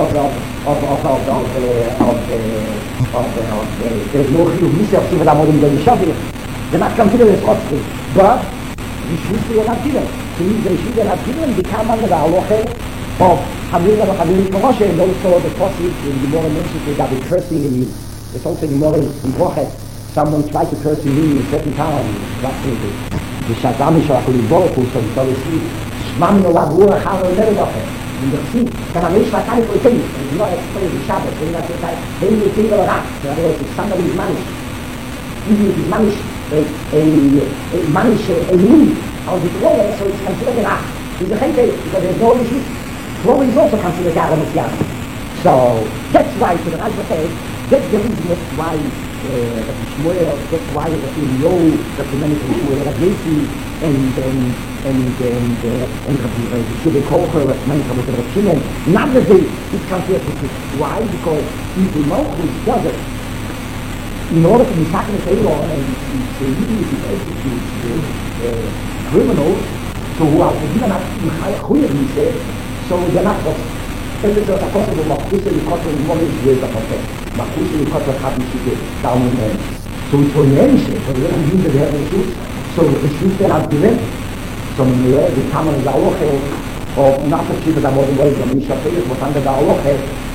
Speaker 1: there's no chiyuv misa of Shifat Amodim Dei Shavir. They're not considered as chotzim, but Rishus they are not given. So means the Rishus they are not given become under the halacha of Havila Havili Moshe, and also the possible in the more mentioned that the cursing in him. It's also in the more in Brochet. Someone tried to curse in him a certain time. The Shazami Shalakuli Boku, so we always see Shmam no Lavur, how will never go. In the sea, can I wish my time for things? And not explain the Shabbat, and that's the time. Then you think of that. In other words, if somebody is managed, even if he's managed a need, or the Torah, so it's considered an act. He's a Chente, because there's no issue. Torah is also considered a Messiah. So that's why, so the Rajah says, that's the reason why Shmuel, that's why you know that the many from Shmuel Rabbi and Rabbi Kocher, many from the Rabbi Shimon, none of it is considered to this. Why? Because if the Malchus does it, in order to be taken as Elon and execute criminals, so who are even not so they're not possible. And this is a possible Malchus and the Kocher in 1 years of effect. Malchus and the Kocher have to get down in them. So it's for the English, for the English that they have issues. So the issues they have given. So the Kamer is of not the Shiva that wasn't going to be Shafir, but under the Aloche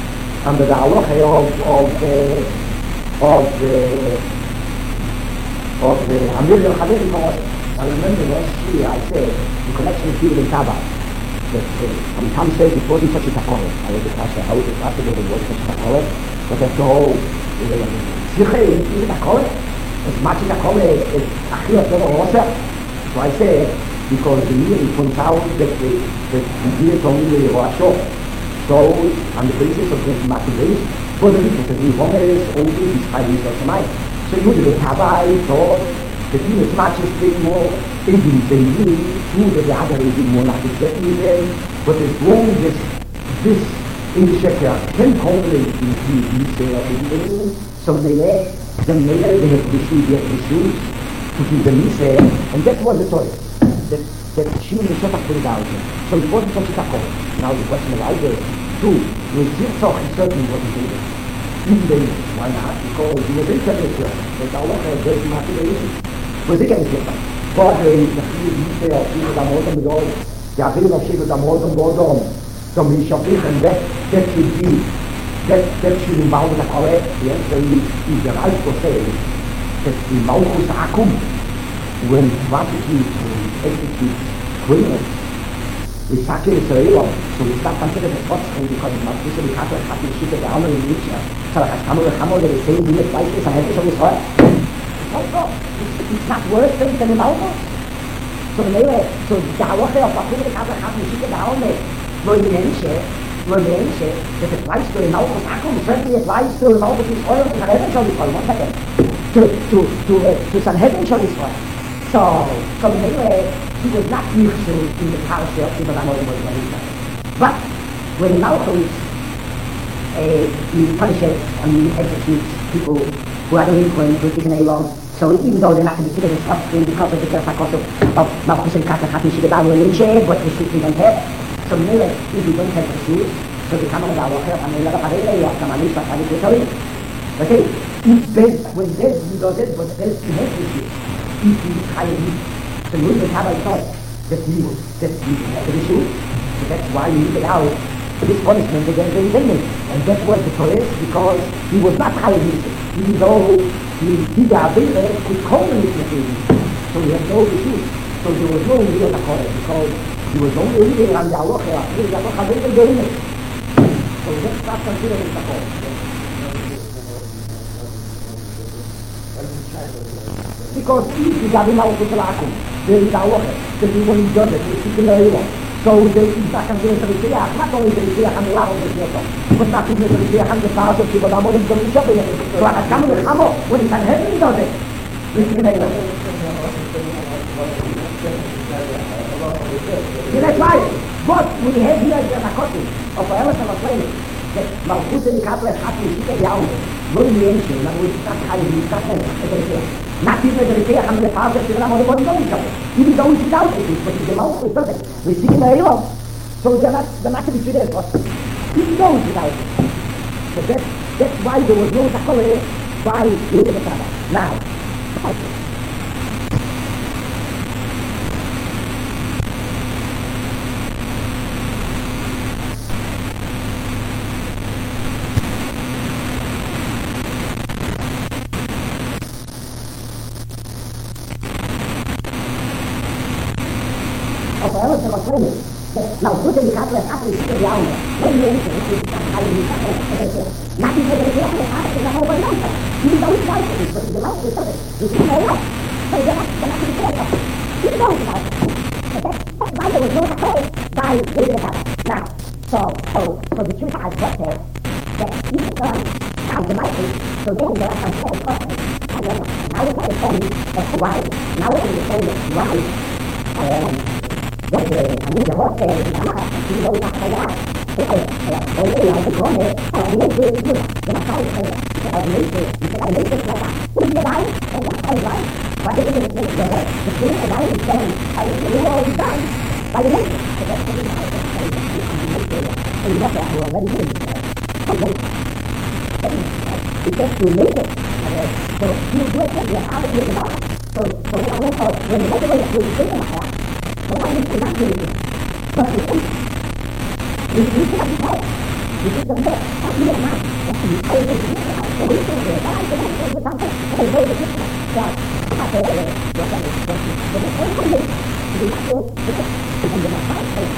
Speaker 1: of the Amir al-Khadir. I remember last year I said, in connection with people in Kaaba, that Tom says it wasn't such a takoret. I was asked about it wasn't such a takoret, but that's the whole Sikhe is a takoret. As much as takoret is Achille Rosa. So I said, because the year points out that the year is only Rosh. So on the basis of this motivation, for the reason that the Homer is only these 5 years of Samai. So usually the Kabai thought that he as much as being more Indian than me, who the other is more like the but as long as this English can correlate with the so they have the shoes to do the Nise, and that was the choice. That Shimon is not put it out. So it wasn't such a tackle. Now the question of either two, was Yitzchak certainly wasn't doing it. Even why not? Because he was in temperature. There's Allah has very motivation. Was it getting different? But the Nise of Shiva Damodam is all, the Achille of Shiva Damodam Godom, so we shall be, and that should be, that should involve the correct, the answer is the right to say that the Malchus Akum, when prosecute and execute criminals, we Sake Israel, so it's not considered a possible because it's not usually Catholic having to shoot at the honor in nature. So like Hammer, they say, we make life is a heavy of Israel. It's not worse than the Malchus. So anyway, so the Halacha of Achille Catholic having to shoot at the honor, that it applies to the Malchus Akum, certainly applies to the Malchus Israel, to Sanhedrin shall Israel, one second. To Sanhedrin shall Israel. So anyway, he was not used to in the parasha of Shiva Damodam. But when Malchus he punishes and he executes people who are delinquent, who are taken along, so even though they're not considered as offspring because of the Kerfakos of Malchus and Kata Happy Shiva Damodam, but they should don't have. So anyway, if you don't have the shoes, so the Kamer is our help, and the Parele, you have to manage what I tell you. Okay, when he does it, but there's the head issue. If he hired me, so you would have a thought that he had the shoes. So that's why he needed out this punishment against the defendant. And that was the police because he was not hired me. Even though he did the ability could call him with him. So he had no issues. So there was no real account because he was only reading on the Halacha. The Halacha didn't get in it. So that's not considered as a call. Because if you got him out of the Lakum, there is Halacha, that he won't judge it, he's seeking the Elah. So he's not considered to be not only the Rikiach and the Lakum, but not considered to be the powers of people that want him to be shopping. So I come with Hamo, when he's Sanhedrin, he does it. He's seeking the Elah. See, that's right. But we have here the Zakoti of Elis and Australia that Malchus and Kaplan have to see the Alma. No in the ancient, and we start having these customers. Not even the Rikiach and the powers of people that want to know each other. Even though he's out with it, but the Malchus does it. We see him very well. So they're not to be treated as possible. Even though he's out. So that's why there was no Zakoti by the Kaaba. Now, Rafael se contiene. No, tu te dica tu estás diciendo de algo. No me dice que está ahí en casa. Nadie se debe hacer la mejor voluntad. Y no es algo que se debe hacer. Y si no es, se debe hacer. You don't know. Okay? That's why there was no code by now. So the two sides got there. That you can go down the mighty, so then there are some whole process. And then now we're going to send why. Now we're going to send why. What I need the horse there, you know not to lie. Only I was going there, and I made it good. Then I tried to I made it like that. Would you lie? And that's how right. Why didn't you make the way? The thing that I was saying, I was all done. By the way, that's what I and you have to already do it. It's just to make it. So you do it, you're out of your mouth. So when I went out, when you make the way that you think about that, so I need to not do it. But you think, you can't be quiet. You think the best, you don't mind. You say it, you think about it. So you think it, I think it's something. And you know the picture. So I say, you're going to do it. So the first thing is, you have to do it. And you're not fight for it.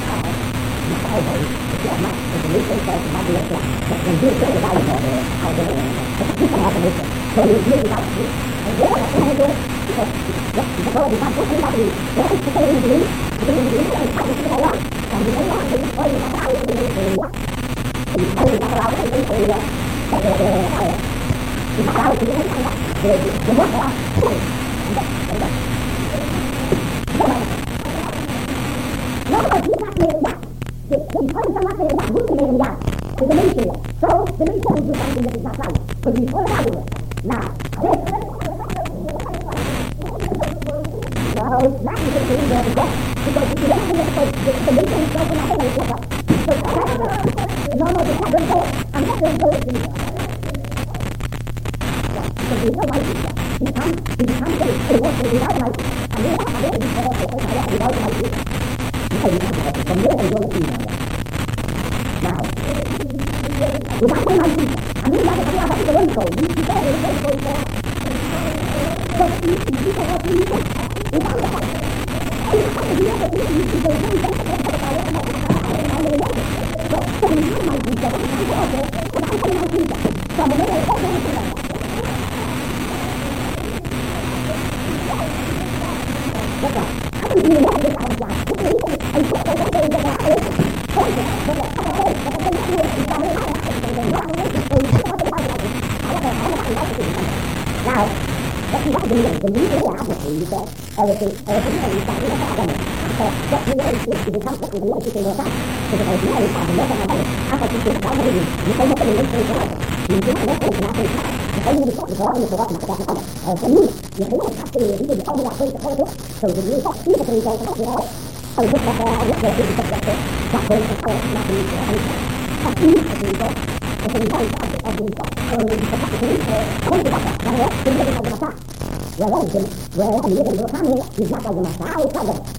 Speaker 1: So the nation is something that is not right. So we all have it. Now, no, it's not even doing that because if you don't have it, the nation is not going to have it. So no, they haven't go. I'm not going to go to it. Because we don't like it. We can't get it. It won't be without like it. And we don't have it. We can't get it without like it. Because we can't get it. From there, we're going to see it. Now, without my mind, I mean, like, I have to go and go. You can go and go. But you can go and go. Without the heart. I have to be able to do it. So we don't have to go and go. So we have my visa. I can't go there. But I have my visa. So I'm going to go and go. That's right. I can do that without a job. I can't go and go without a job. Now, what you have to do is when you go out with you said, everything is starting to happen. What you know is to become what you know to say that. Because I know it's hard to look at my after you think about it, you say nothing in this way. You do not know what you have. I need to talk before I forgot my that. For me, you know have to do the only way to hold it. So the new talk, you can go to the I was just like, I looked at it, that way to call it nothing to anything. I see it, I think, and then I thought of the thought. So the fact is, I don't about that. Now, the living of the Massa. Well, I'm living in your family, he's not like the Massa, I tell them.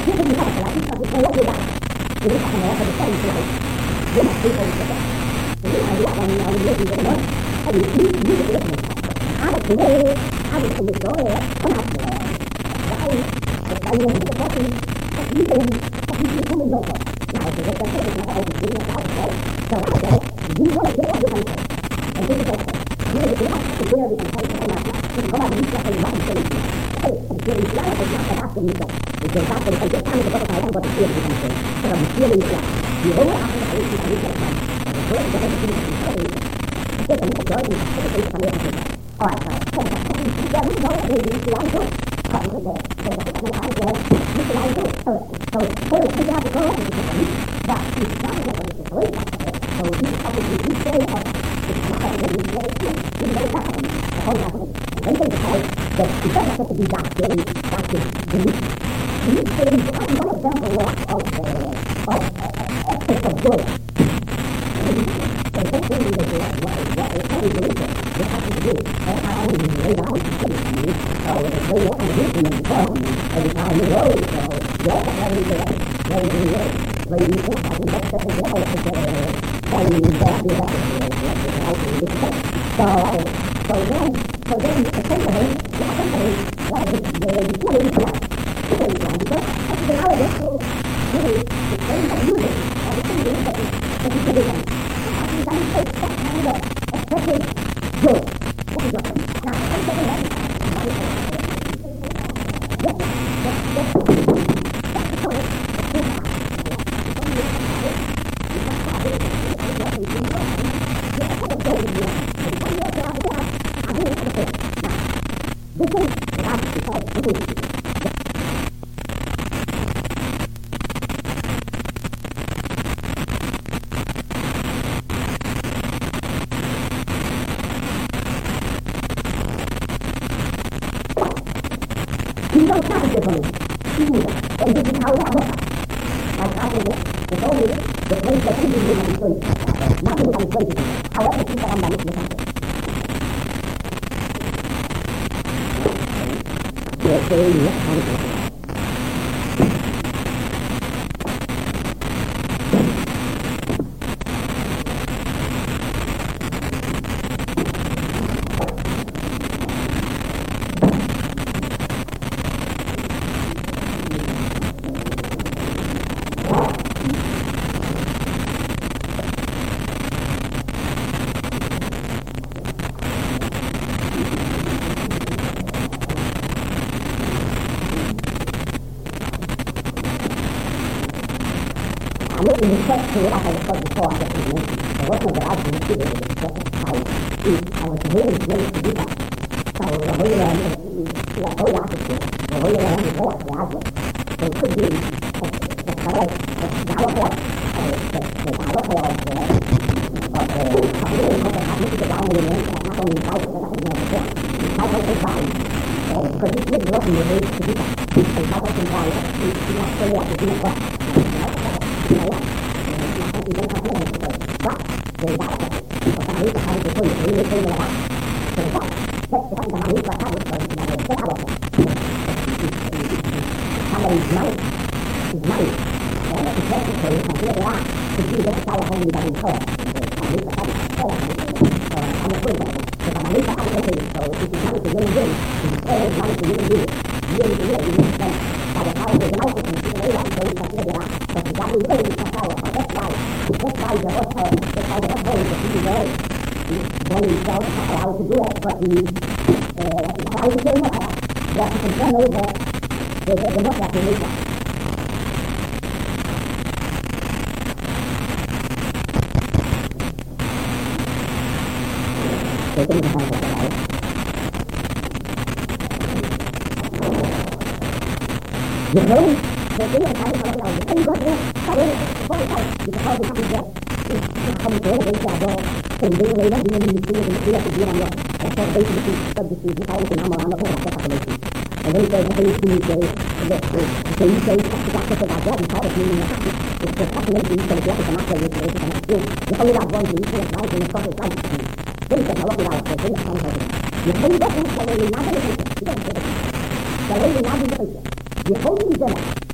Speaker 1: Siempre me pasa, la gente que puede ayudar. Y esa manera de estar en su lado. Yo me estoy con usted. Y yo me ayuda con la iglesia de Dios. Y yo me ayuda con usted. Ahora que yo hago con esto, con la fe. Está bien, yo puedo decir, aquí me como loco. No, que yo tengo que trabajar en la casa. Pero yo no le quiero ayudar. Entonces, yo le quiero que pueda descansar en la casa. Y como la iglesia se va a hacer. Porque el Islam es una cosa bonita. El que está por cualquier cambio que pueda traer algo a tu tiempo. Pero mi cielo Islam. Y luego hace la ley de la Islam. Pero después de que tiene que ser usted también se queda y usted se dice también así. Ahora, como ya no no es el Islam, pero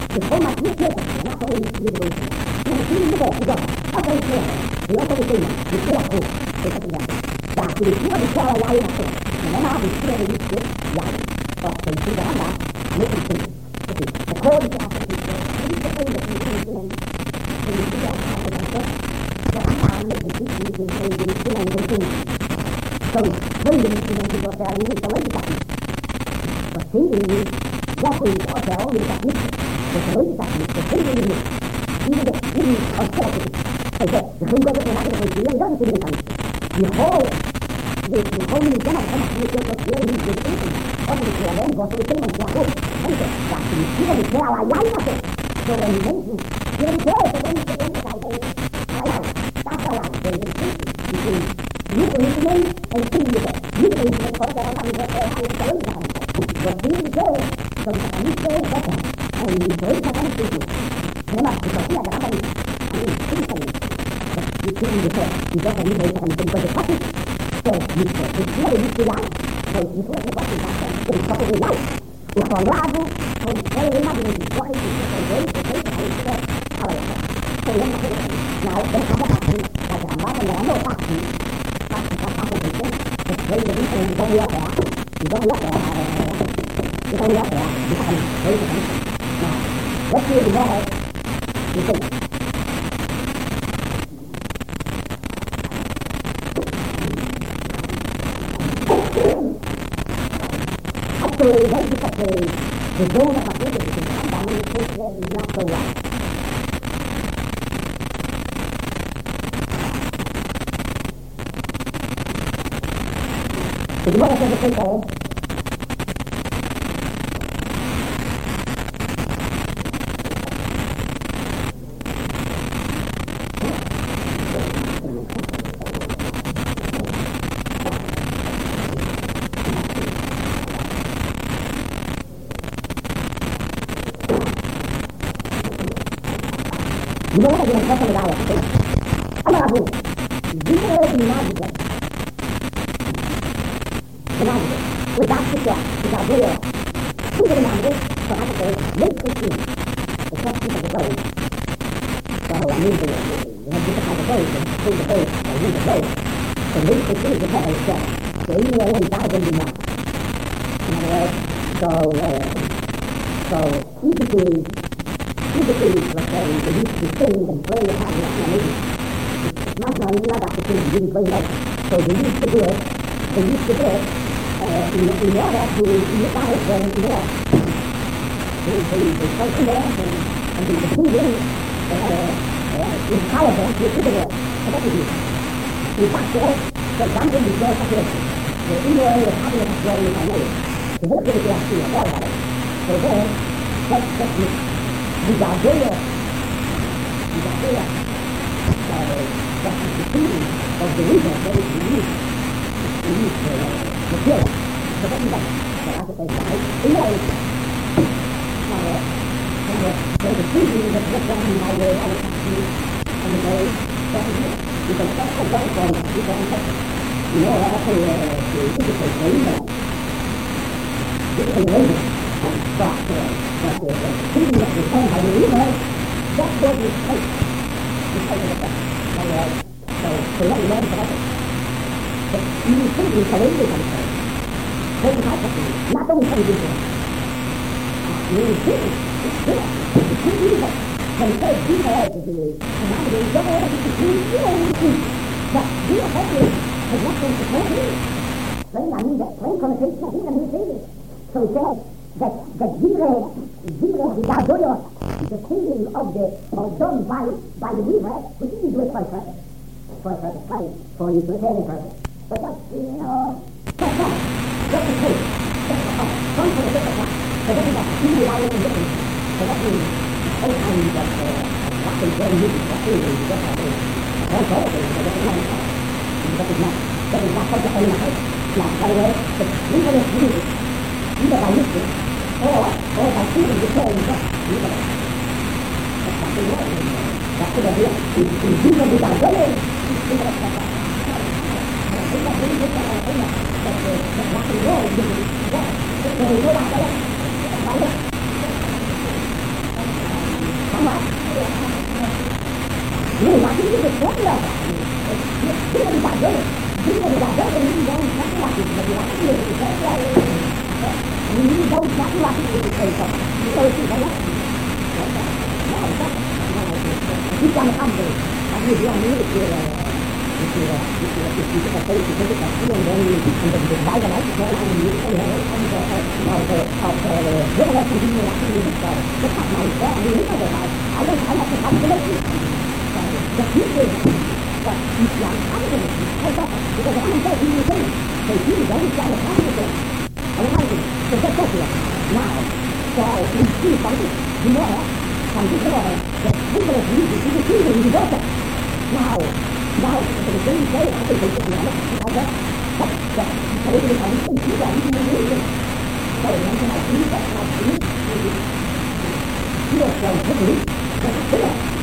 Speaker 1: בכל מתאים כסף, אנחנו רואים לדברים. אנחנו מדבר, תודה. אבל זה לא יכול להיות, זה החוק, זה כתוב. והפילוסופיה בכלל היה נכון. ולמה הפילוסופיה היהודית יאללה. או, פילוסופיה רבה, אני חושב. הכל זה הפילוסופיה. אני חושב בפילוסופיה שלהם. פילוסופיה הפילוסופיה. ורמה לפילוסופיה שלהם. So, when you need to go there, you need to learn that. But thinking, that's when you go there, you need to learn that. The thinking is, you need to think of self-esteem. So, the thing goes to happen is, you don't think of it. The whole new generation of people who are really good thinking. Obviously, then go to the same and go home. And so, that's the people who care a lot of it. So, when you mention, you don't care, so then you say, that's a lot. You can listen and see it. You can listen and talk about how you go down. But being there, so that I need to go better. And you go to the people. Remember, because we are the other, I mean, people. You can't do that. You don't need to go to the party. So, you can really need to lie. So, you can go to the party. It's probably life. If I'm liable, so very imagine what is it. So, very, very, very, very, so, now, then I'm not asking, like I'm not going to know asking. Đấy là những người không nhớ cả, thì không nhớ cả, không nhớ cả, thì không đấy là mà rất nhiều người nói thì không. Tôi đấy cái cái thì tôi là mặt cái thì chúng ta đang nói là tôi là thì chúng ta sẽ được thấy no è una cosa legale. Allora tu, vivere in magica. Magica. Without the without real. Tu devi andare, sono anche lei così. E poi ti fai poi. Però la mente non ti fai poi, la mente poi. E lei così che fai, cioè, se io ho un taglio di mano. So, typically, let's say, they used to sing and play and have like music. It's not that the kids didn't play that. So they used to do it. They used to do it in order to look out when you know. They play in there and they sing in California, they did it. So that's what it is. In fact, for example, we go to the India is having a story in my name. So look at it actually, all about it. So then, that's it. Disagree, that's the feeling of the reason that is unique the feeling. So that's the right. You know, so the feeling that what's on my way, I was on the way, you can start to go from, you know, actually, this is a dream. This is a dream. But the feeling that we find by the river, that's what we take. We take it back. So let me learn about it. But you think we can only come from. Don't have to be. Not only can we do it. You think it's good. You can't do that. When you say you have to do it, and now they don't have to do it, you don't do it. But you have to has nothing to tell you. Plain, I mean that plain connotation, I think I'm going to say this. So he said, that zero disadoyo, the feeling of done by the weaver, we didn't do it for a purpose. For you to have a purpose. But that's, you know, that's not. That's the truth. That's the heart. One for the different one. So that is a feeling I was different. So that means every time you get what they say you do, what they do, you get that thing. That's all things, so that's not that. That is not such a thing like it. Now, by the way, the weaver is used, either by using or by feeling the same stuff. That's something wrong. That's the idea. If you don't do that, then it's 因为那是一个重要的，这个大家，这个大家的民众，他是哪里的？哪里的？你到哪里哪里的？可以说，你到这个哪里？你讲他们，他就讲你这个。这个可以，这个不用人，买个来说，你这个原来是你那里的，这他买的，你那个买，他是他这个是，这其实你讲他这个，他说这个他们在经济上，在经济上讲的他这个，他们这个这个那到地方的，你说他们这个这个经济这个经济你多少？然后这个生意可以拿这个钱来好的，好，这个他们更主要一点就是，到人家那经济那这个小资金，这个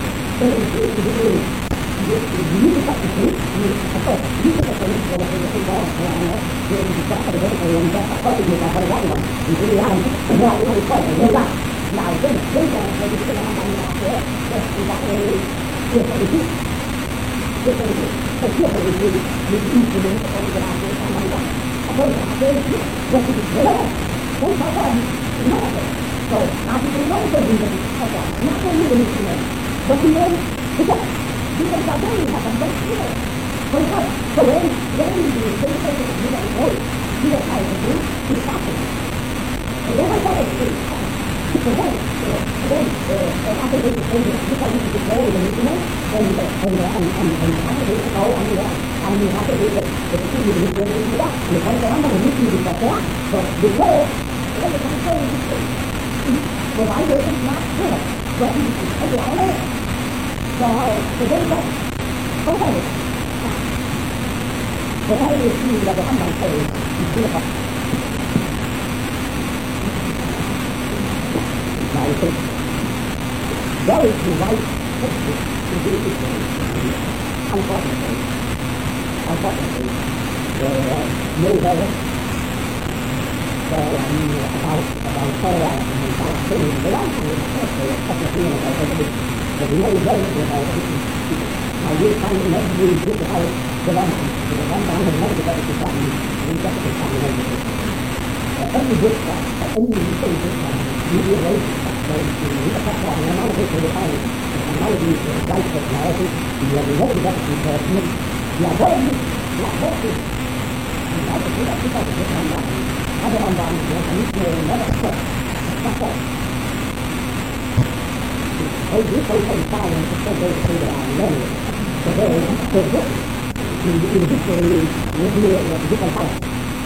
Speaker 1: 你不发钱，你到你这个东西我这个很高，就是讲这个人家到底是啥样的，你这个样子，你看你快点人家，哪个人家他就这个样子，这家人这回去。这个在这个里面，你一直能够给他说上来讲，他说他说我是觉得，从小到那个，到拿起这个老本的，他说拿过一个东西呢，我今天不是，你这小东西他怎么吃的？所以他作为人民的这个一个我一个孩子去发展，我还在这里。他这个他这个你看你是所有的你们他这个高他这个就是你们说的是吧？你看这样的你自己的说，说如果我们说我完全是拿错了，说你太屌了，然后这个都会我还有那个安排可以你知道。Very right, unfortunately, no better. So about Torah and about things, the right thing is a couple of things but we know very well how you find the next week with the house, the one down and never get to something, and just to something. Any good stuff, any thing good stuff, you relate to the fact that I'm not going to the time, I'm not going to write personality, you have never got to person, you are going to, you have to do that because of the time that other one down here, and you will never stop, that's all. So you say fire and so they say that I'm learning, so they're so good, in history, you do it with different fire.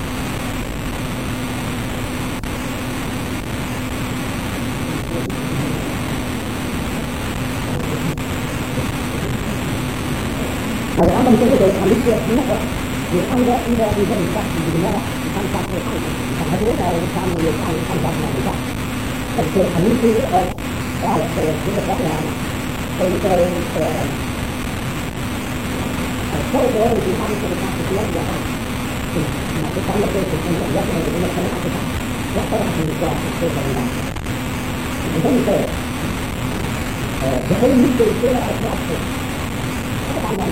Speaker 1: Mình sẽ được làm việc như thế nào? Việc ăn đó, đi ra thì mình chắc thì nó ăn chắc rồi ăn, phải biết là sao mà việc ăn chắc là gì vậy? Thực sự là những thứ đó là cái rất là tôi số đó thì ăn thì ta sẽ biết được thì mà cái cái tôi cũng không biết là cái nó không ăn được, rất là nhiều cho tôi là làm. Mình thấy thế, cái những cái là rất là so but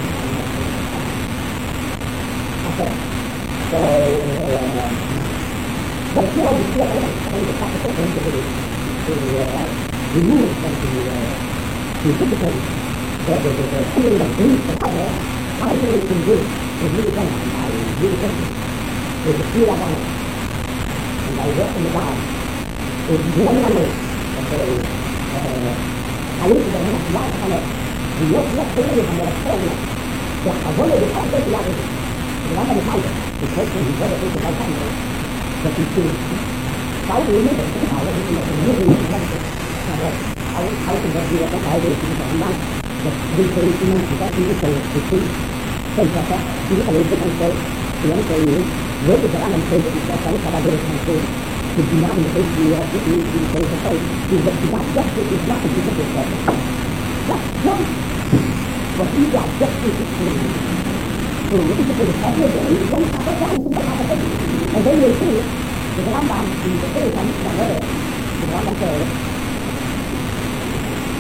Speaker 1: now we feel like the practical thing to remove from the physical the feeling of grief and power, how really can do is really done by really thinking. There's a feel of honor. And by working it out, there's one way of the I used to have a lot of honor. Vì nó không có gì mà không được. Và vấn đề không có gì là gì. Thì nó là hay. Thì thế thì có được cái cái này. Và thì từ 6 tuổi mới được cái hỏi là những người như thế này. Và ai cũng được gì là cái để chúng ta làm. Và vì thế thì mình chỉ có những cái từ từ xem ra các những cái lên cái cái những cái với cái anh làm thì sẽ có cả được thành công. Thì chúng ta mình thấy gì cái thì vật chúng ta rất cái chúng ta cũng được rồi. That's what you got just to do. So look at the problem there. You don't have a problem. And then you see the Rambam in the very time the one that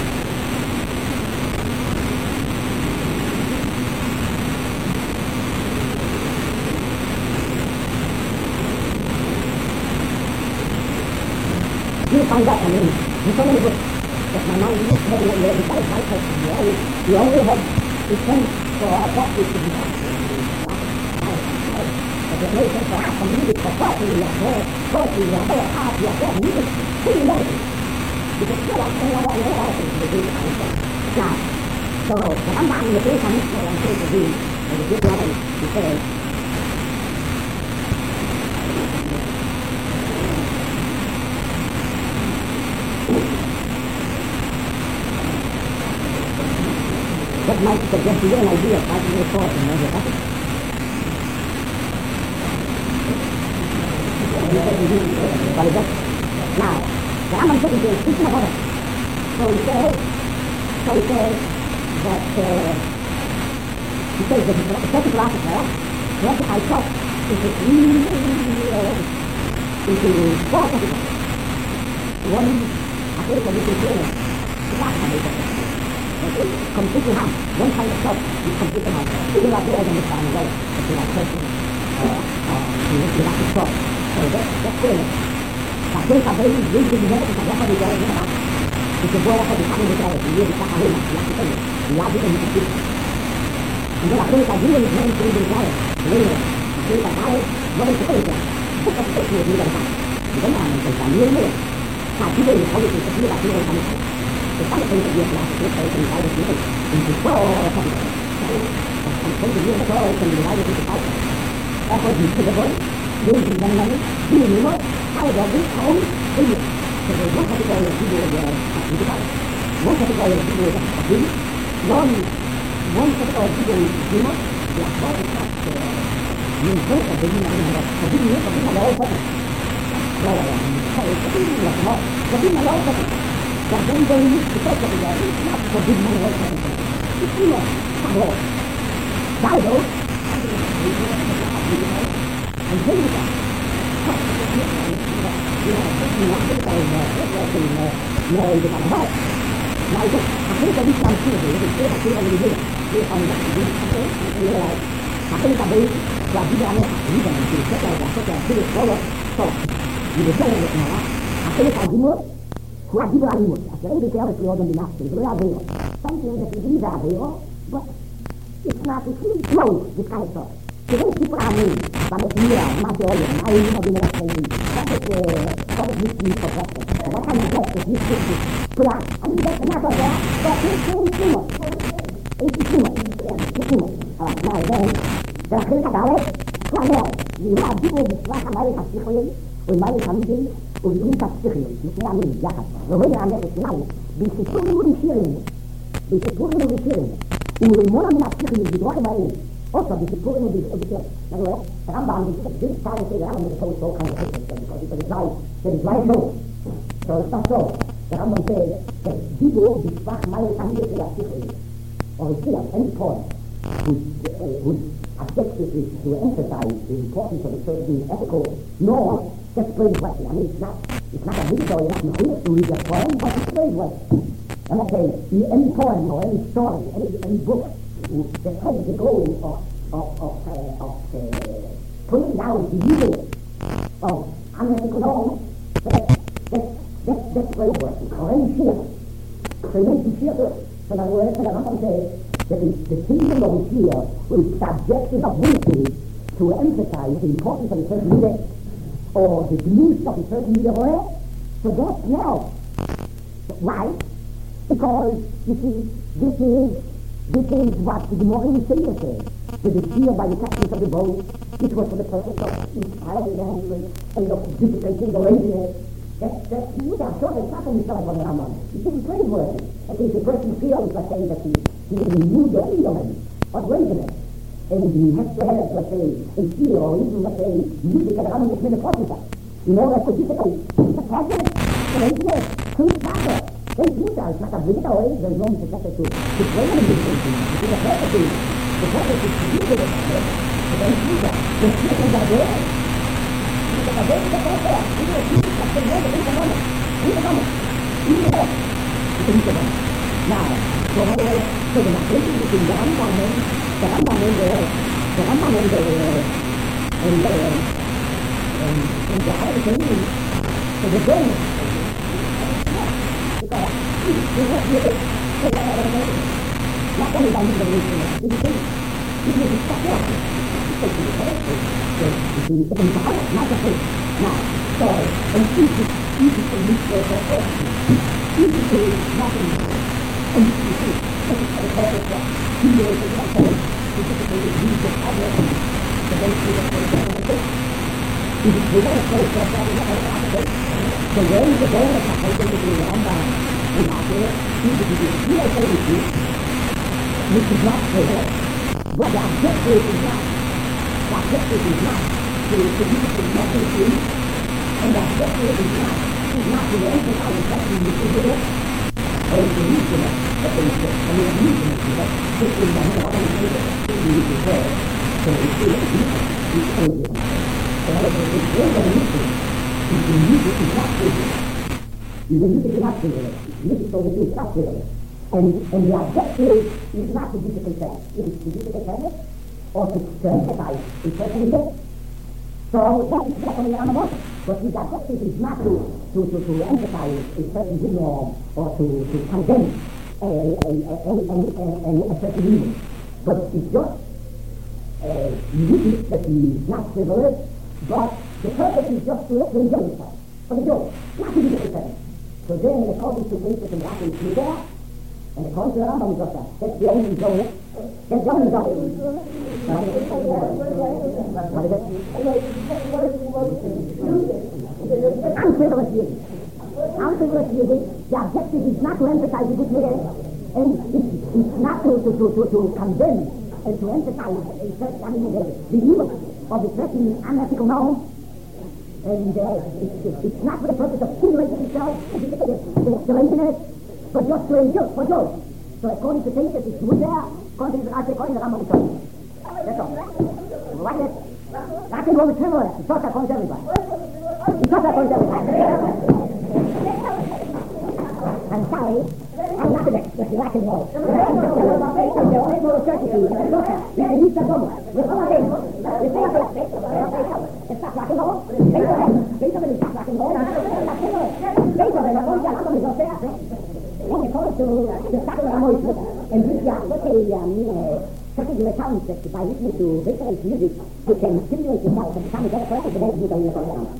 Speaker 1: find out, I mean, there's so many books that my mind is heavy on there, because my person, you only have the sense for a practice to be but there's no sense for us, for music, for poetry, you have more poetry, you have more art, you have more music, who you know? Because you're like, you know what, you're all things to do, now, so, the Rambam in the place I'm going to do, and the good brother, he says, that might suggest to you an idea of how to move forward in measure of it. Now, the Rambam says he's speaking about it. So he says that the second philosopher classifies thought into four categories. One, I think that we can say the last category. Completely harm. One kind of thought is completely harm. You have to understand the way that you are person you have to thought. So that's good. But those are very easy to get because that's how we go in the back. If you go up and come in the guy, you have to have him, you have to tell him. You have to tell him. And then I think I really want to do the guy. Later, I think I want to tell him. That's what you do the guy. You don't have to tell him. Now, people in politics, if you have to tell him. The kind of things that you have to say and divide it into four something. And things that you have to say and divide it into five. That's what you should avoid. Doing things and money, doing more, how does this home do you? So there's one category of people that are in the house. One category of people that are doing. One category of people in the human. They are all in fact, you know that they are in the human, but they are all perfect. So, the people are all perfect. That then they need to take it away, not for big money or something. It's you know, Dido, and here you go. Qua di bravo, sarebbe che avesse l'ordine di nascere, doveva vero. Something that is either vero, but it's not, it's really close, this kind of thought. Se voi si parli, quando si mira, ma che voglio, ma io non viene da prendi, come mi si può fare, ma quando questo si sente, qua, a mi detto una cosa, perché c'è un primo, allora, ma è bene, per la cosa dare, quando mi va di voi, va a mai a psicologi, o mai a famiglia, وبيقولوا تفسيري مش نعمل جحد وهي عملت اسمعوا بيسيبوا لي والمرة من التفسير اللي بيروحوا بقى ايه اصلا بيسيبوا له بيقولوا يعني الكلام ده عند الدين بتاع كده عمل بيسوي فوق كان بيطلع فوق so it's not so الكلام ده بيجوا بيفتح ما يعمل كده تفسير or any point would objective is to emphasize the importance of a certain ethical norm. Just plain question. I mean, it's not a video, you're not going to read a poem, but it's plain question. And okay, any poem or any story, any book, that has the goal of putting down the evil of unethical norms, that's plain question. Or any fear. So you make the fear first. So in other words, I'm going to say that the kingdom of fear is subjective ability to emphasize the importance of a certain leader or the use of a certain leader. So that's now. Why? Because, you see, this is what the Gemara Sayer says. The fear by the captains of the boat, which was for the purpose of inspiring them and of dissipating the laziness. That's you are sure it's not only telling what the Rambam. It's even praiseworthy. At least the person feels, let's say, that he is renewed or indolent or laziness. And he has to have, let's say, a fear or even, let's say, music that Rambam is in the process. In order to dissipate the presence, the laziness, to the matter. They do that. It's not a big way. There's no necessity to play on this thing. It's a purpose. The purpose is to use it. But they do that. The people are there. Now, so the message is in the Rambam and the other thing, so the brain, And the objective is not to be the confess, it is to be the confess or to emphasize a certain thing. So that is definitely on the motion. But the objective is not to emphasize a certain good norm or to condemn a certain evil. But it's just unique that is not frivolous, but the purpose is just to enjoy yourself, for the joy, not to be the confess. So then, according to Princess and Rafi is there, and according to the Rambam is also, that's the only joy. That's the only joy. What is it? Unfrivolous music. The objective is not to emphasize the good music, and it's not to condemn and to emphasize the evil of the certain unethical norm. And it's not for the purpose of stimulating itself, the laziness, but just to enjoy, for joy. So according to things that is good there, according to the Rambam is all. That's all. Like that, I can go with trivial. It's not according to everybody. It's not according to everybody. I'm sorry, I'm not the next, but you rock and roll. The only moral certitude, you can use the double. With all of them, you say it's not rock and roll. Beethoven is not rock and roll. Beethoven, I'm going to tell you, when it comes to the Sakura Moisture, and this is certain accounts that by listening to Beethoven's music, you can stimulate yourself and become a better person, but then you don't know around.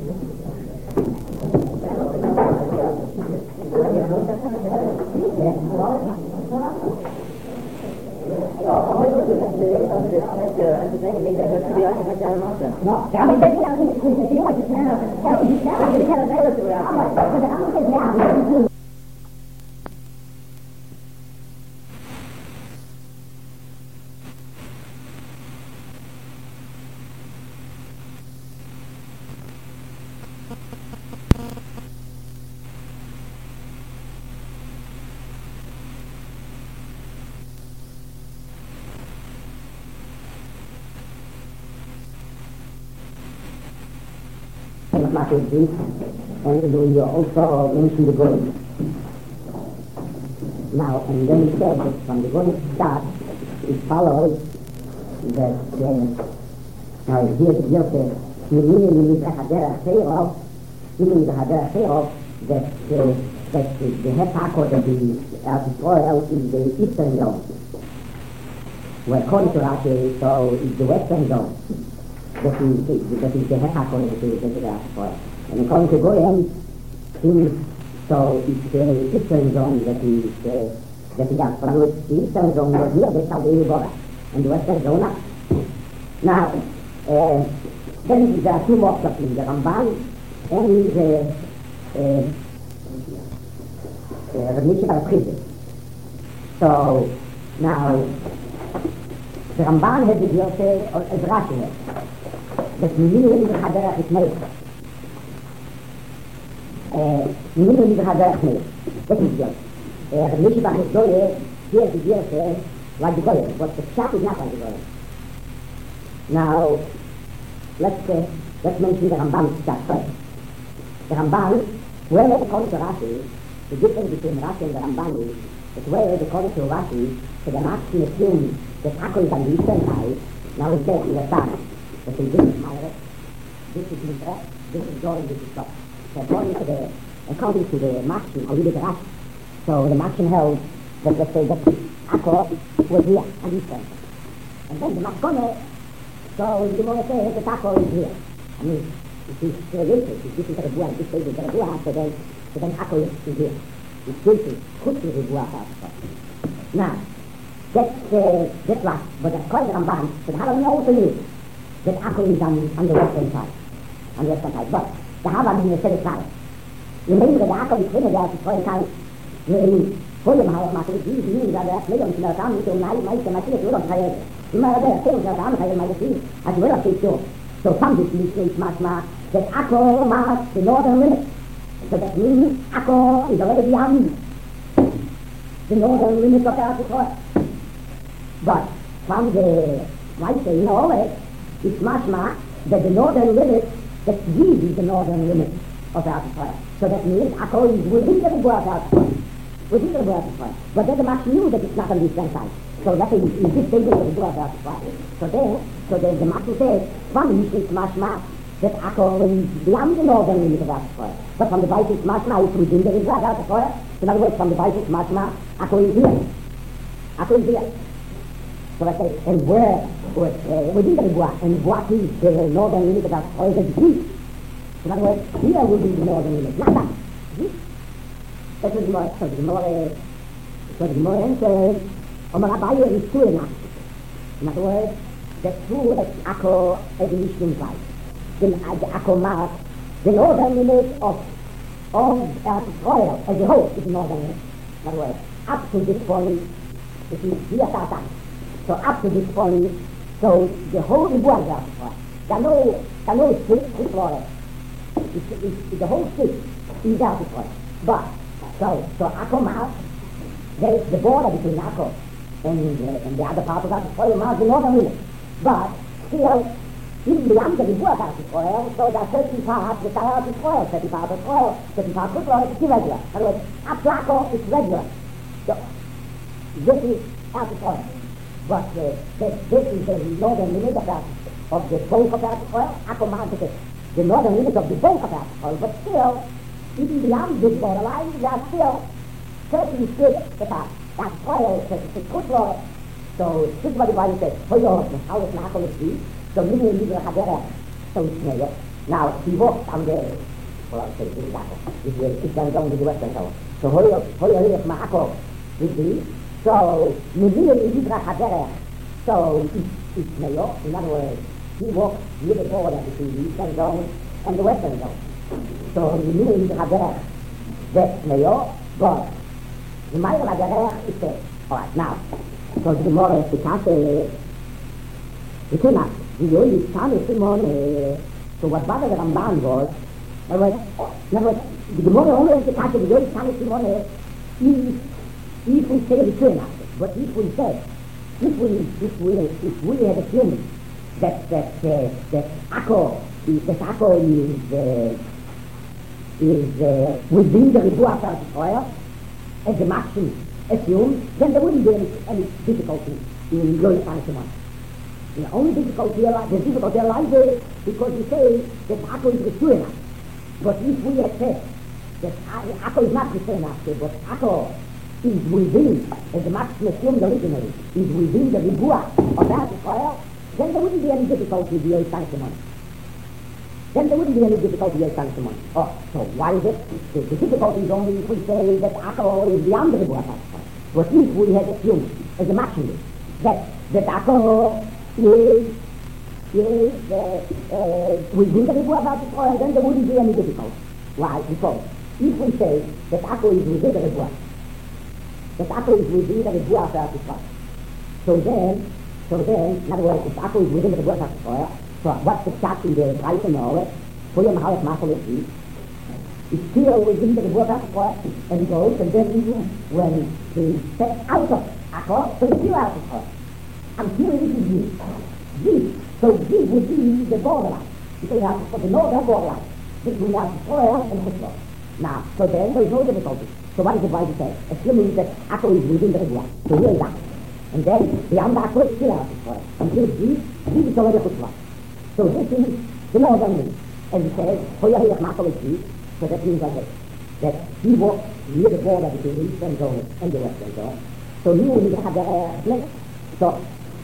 Speaker 1: And we also mentioned the goal. Now, and then he said that from the goal start, it follows that, now here the Bill says, that the headquarters of the Israel is the eastern zone. Where according to Rashi, so is the western zone. That is the headquarters of the Israel. And according to Goyen, so it's the eastern zone that is out from which the eastern zone was near the Saudi Arabia, and the western zone up. Now, then there are two more places, the Ramban and the Mishnah Chizit. So, now, the Ramban has the Yosef, or as Rashi has, that Mimini the Haderach is made. Mimini the Haderach made. That is Yosef. The Mishnah is Goye, here is Yosef, like the Goye, but the Pshat is not like the Goye. Now, let's mention the Ramban Pshat first. The Ramban, where according to Rashi, the difference between Rashi and the Ramban is that where according to Rashi, so the Rashi assumes that Akol is on the eastern side, now it's there in the south. But this is Ma'areh, this is Mizrach, this is Goren, this is Top. So according to the Mashim, or really the Rashi,
Speaker 2: So the Maxim held that, let's say, that Akko was here on this point. And then the Maskone, so the Gemara says that Akko is here. I mean, it is related, this is the Rebuah, this is the Rebuah, so then Akko is here. It's guilty, good to Rebuah. Now, that's right, but that's quite the Ramban, but how do we also use that Akko is on the western side, but the Havan is the side. You mean that the Akko is in there to try and count, vorher mal macht die da der Pflege und der Rahmen so nein meiste Maschine so doch weil immer der Film der Rahmen weil mal das also will das so some this is much that Akko macht the northern limit so that means Akko is already beyond the northern limit of the Africa but from the right say you know it's much that the northern limit that is the northern limit of the Africa so that means Akko is within the Rebuah Africa within the Rebuah Africa but then the Max knew that it's not on the eastern side so that is this thing of the Rebuah Africa so then the Max says from the east it's much that Akko is beyond the northern limit of Africa but from the right it's much it's within the Rebuah Africa in other words from the right it's much Akko is here so I say and where within the Rebuah and what is the northern limit of Africa is the east. In other words, here will be the northern limit, not that. That is more, so the more answers, Omarabayu is true enough. In other words, the true that Akko is the eastern side. Then the Akko marks the northern limit of Israel as a whole is the northern limit. In other words, up to this point, it is here Satan. So up to this point, so the whole Rebuah is Africa. There are no street for it's the whole street is Africa. But so Akko Mouth, there is the border between Akko and the other part of Africa, Mouth the northern limit. But still, even beyond the Rebuah Africa, so there are certain parts which are Africa, certain parts of oil, certain parts of oil, it's irregular. In other words, up to Akko is regular. So this is Africa. But this is the northern limit of the bulk of Africa, Akko Mouth is the northern limit of the bulk of Africa, but still, even beyond this borderline, there are still certain states that are oil, certain football. So, this is what the Bible says, for your how is not going to be, so many people have their so it's near. Now, he walked on the, well, I'll say, this is Akko, this way, it's going to go to the western side. So, for your here, Akko, would be, so, many people have their, so it's near, in other words, he walked near the border between the eastern zone and the western zone. So you need to have that mayor, but you might have that is there. Alright, now, so the more the chance the Kuna, the only chance is so what Baba the Ramban was, the more only the chance the only chance is if we say the Kuna, but if we say, if we had assumed that Akko is within the Rebuah Africa as the maximum assumed, then there wouldn't be any difficulty in glorifying someone. The only difficulty arises because you say that Akko is true enough. But if we accept that Akko is not true enough, but Akko is within, as the maximum assumed originally, is within the Rebuah of Africa, then there wouldn't be any difficulty with your sanctimony. Oh, so why is it? The difficulty is only if we say that Akko is beyond the Rebuah Africa. But if we had assumed, as a maximum, that Akko is within the Rebuah Africa, then there wouldn't be any difficulty. Why? Because if we say that Akko is within the Rebuah, Africa, so then, in other words, if Akko is within the Rebuah Africa, so what's the shot in the right and all, for your house, Masaliki, it's still within the Rebuah Africa, and it goes, and then even when he steps out of Akko, so it's still out of Akko. Until it is this. So this would be the borderline. Because you have the northern borderline between Africa and Israel. Now, so then there is no difficulty. So what is the Bible say? Assuming that Akko is within the Rebuah, so here is that. And then beyond Akko is still out of Israel. Until this is already Chutzpah. So this is the northern limit. And he says, so that means like that he walked near the border between the eastern zone and the western zone. So here we have the place. So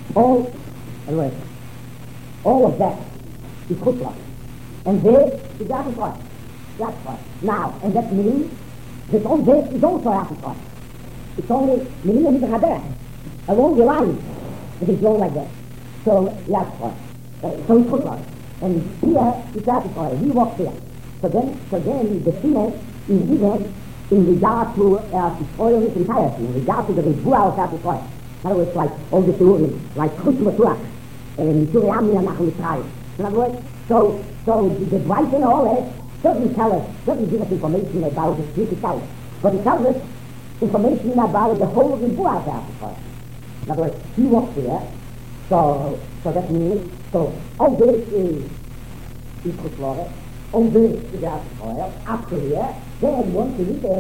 Speaker 2: all of that is Chutla. And this is Africa. Now, and that means that all this is also Africa. It's only Melina Midrader, along the line, that is going like that. So, Africa. So it's Chutla. And here is Africa. He walks here. So then the female is given in regard to oil entirety, in regard to the Rebua of Africa. In other words, like all the Turim, like Chutla, and Turiami and Nachal. In other words, so the Dwight and all that doesn't give us information about the street itself, but it tells us information about the whole of the Rebua of Africa. In other words, he walks here, so that means, so all this is Chutla. All this is Africa. After here, then once you read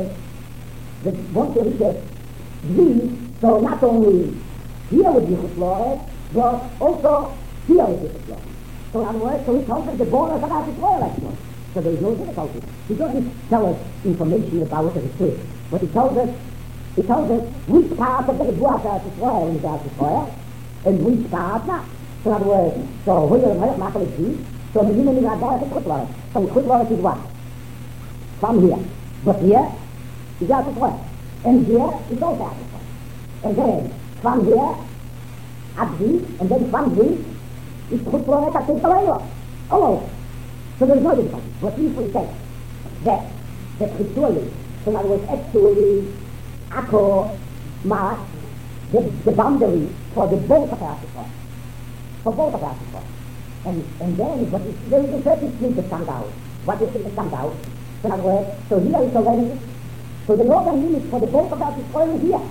Speaker 2: it, so not only here would be Chutla, but also here would be Chutla. So in other words, so he tells us the borders of Africa. So there is no difficulty. He doesn't tell us information about the street, but he tells us which part of the Rebua of Africa is Africa, and which part not. So in other words, so who you're not going to see, so the beginning of the Chutla. So Chutla is what? From here. But here is Africa. And here is also Africa. And then from here, at Greece, and then from Greece, is Chutla at the almost. So there is no difficulty. But if we say that actually, so in other words, actually, Akko marks the boundary for the both of Africa. For both of Africa. And then, but there is a certain thing that comes out. What is it that comes out? So in other words, so here is already, so the northern limit for the both of Africa is here.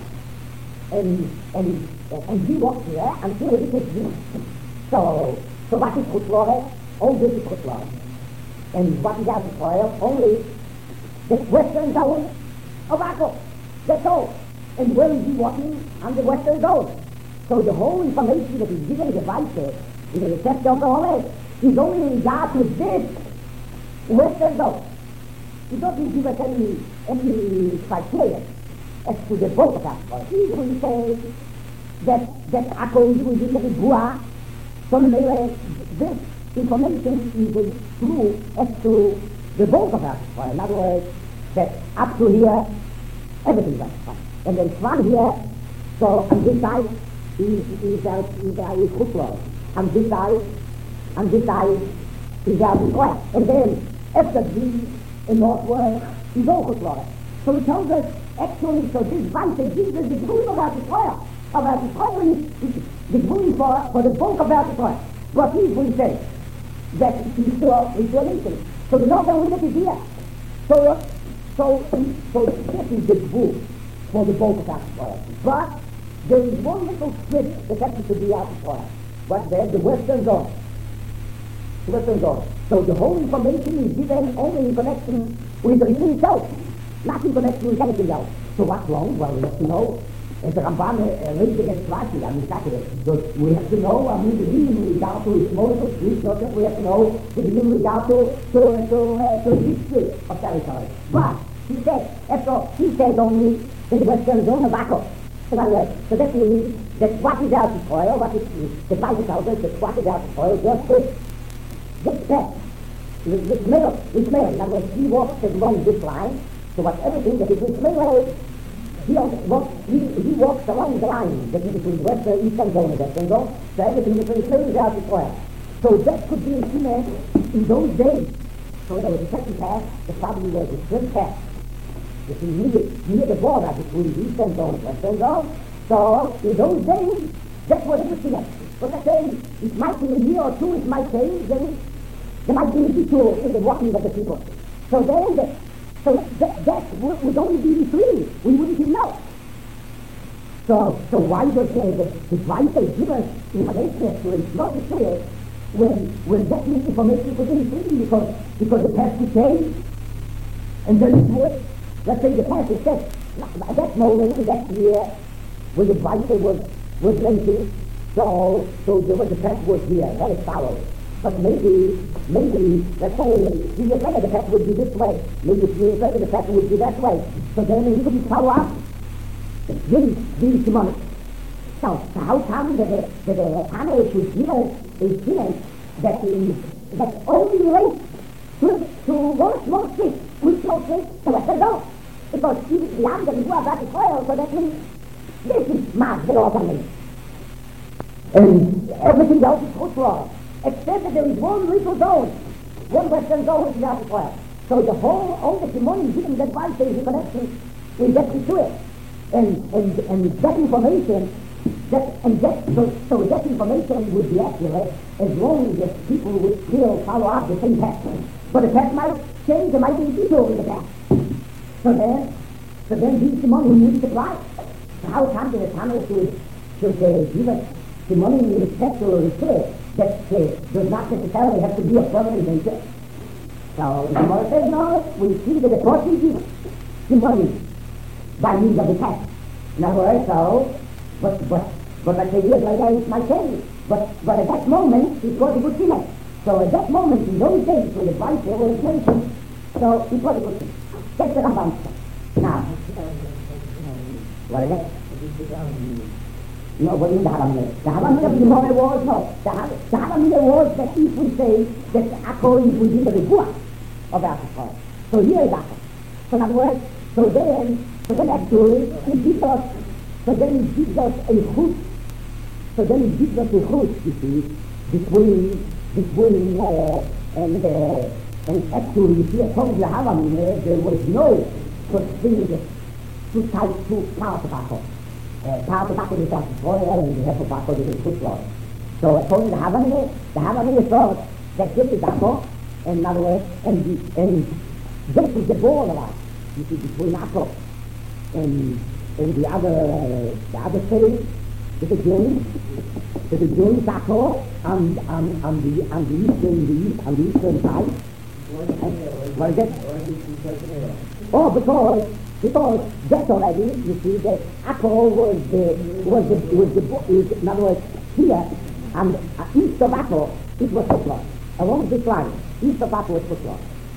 Speaker 2: And he walks here until it is here. So what is Chutla? All this is Chutla. And what is Africa? Only the western zone of Akko. That's all. And where is he walking? On the western zone. So the whole information that is given in the Bible, in the text of the Holy, is only in regard to this western zone. It doesn't give us any criteria as to the both of Africa. If we say that Akko is within the Rebua, so this information is true as to the both of Africa. In other words, that up to here, everything is Africa. And then from here, so on this side is Chutla. On this side is Africa. And then after this, in northward, is all Chutla. So it tells us, actually, so this vice gives us the truth of Africa. Of Africa is the truth for the bulk of Africa. But if we say that it's still isolation, so the northern limit is here. So this is the book for the bulk of Africa. But there is one little strip that happens to be Africa. But then the western zone. So the whole information is given only in connection with the region itself, not in connection with anything else. So what's wrong? Well, we have to know. As the Ramban raised against Rashi, so we have to know, the meaning in regard to its moral street, not that we have to know the meaning in regard to history of territory. But he said only the western zone of Akko. So that means that what is out of oil, the Bible tells us that what is out of oil just that. This middle. In other words, he walks along this line, so what everything that is this middle, he walks along the line that is between the western, eastern zone and western zone, so everything between the middle is out of oil. So that could be instrument in those days. So there was a second path, that probably was a third path. You see, near the border between the eastern zone and western zone. So in those days, that was interesting. But I say, it might be a year or two, it might change, then there might be a detour in the walking of the people. So then, that would only be free. We wouldn't even know. So why does the Bible give us information to it's not clear when that information could be free because the past is changed, and then it would, let's say the past is set at that moment in that year when the Bible was lengthy, so there was the past was here, that is followed. But maybe, let's say, 3 years later the path would be this way. Maybe 3 years later the path would be that way. So then you couldn't follow up these demonic. So how come that the panel should give us a feeling that only relates to one small street, which small street, the Western Zone? Because the other is more about the soil, so that means this is Mars, the law coming. And everything else is cultural, except that there is one little zone, one Western Zone which is out of soil. So the whole, all the demonic giving that advice there is a connection, we get into it. And that information, so that information would be accurate as long as people would still follow up the same path. But the path might change, there might be people in the path. So then these demonic need to apply. So how come the Tamil should give us the money in respect to repair that does not necessarily have to be a permanent nature? So the Gemara says, no, we see that the person gives the money by means of the tax. In other words, so, but let's say years later it might change. But at that moment, it was a good thing. So at that moment, in those days, when the vice was inflation, so it was a good thing. That's the Rambam. Now, what is that? No, what is the Havamina? The Havamina of the Gemara was, no. The Havamina was that if we say that the Akko is within the Rebuah of Akko. So here is Akko. So in other words, so then actually it gives us, so then it gives us a chut, so then it gives us a chut, you see, between and actually you see according to the Havamina there was no such thing as two parts of Akko. Part of Akko is Akko, and the half of Akko is a chut law. So according to the Havamina thought that this is Akko, and in other words, and this is the borderline. You see, between Akko and the other city, the Jews Akko on the eastern side. What is it? Oh, because that's already, you see, that Akko was in other words, here, and east of Akko, it was Footlaw. Along this line, east of Akko was Footlaw.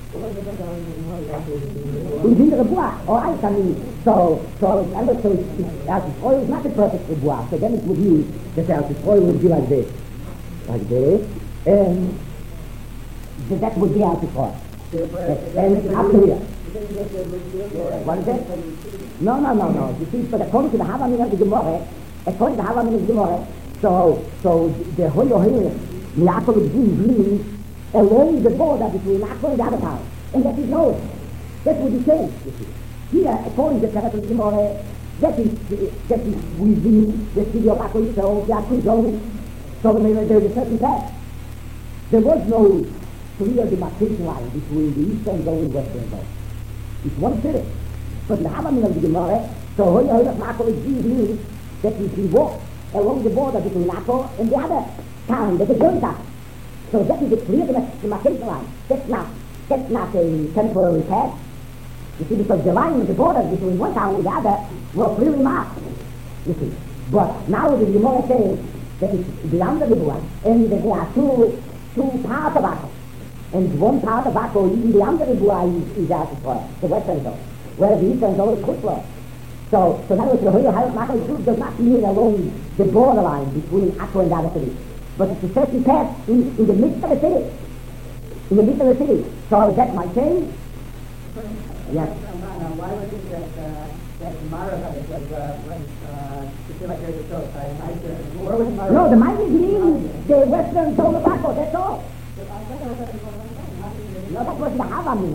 Speaker 2: Within the Rebuah, all right, I mean, so as oil is not the perfect Rebuah, so then it would be, the oil would be like this, and that would be out oil. And up to here. What is it? No. You see, but according to the Havamina of the Gemara, so the Hoyo Yaakov means along the border between Akko and the other town. And that is no, that would be changed, you see. Here, according to the Gemara, that is within the city of Akko itself, the Akko zone, so there is a certain path. There was no clear demarcation line between the eastern zone and western zone. It's one city. But in the Havamina of the Gemara, so Hoyo Akko means that you can walk along the border between Akko and the other town, that is your town. So that is a clear demarcation line. That's not a temporary path. You see, because the line of the border between one town and the other were clearly marked. You see. But now the Gemara says that it's beyond the Rebuah, and that there are two parts of Akko. And one part of Akko, even beyond the Rebuah, is out of soil, the western zone, where the eastern zone is Footlaw. So now the Akko does not mean along the borderline between Akko and the other cities. But it's a certain path in the midst of the city. In the midst of the city. So that might change. Yes.
Speaker 3: Why was it that Mara
Speaker 2: No, the might means the western zone of Akko, that's all. No, that was the Havamina.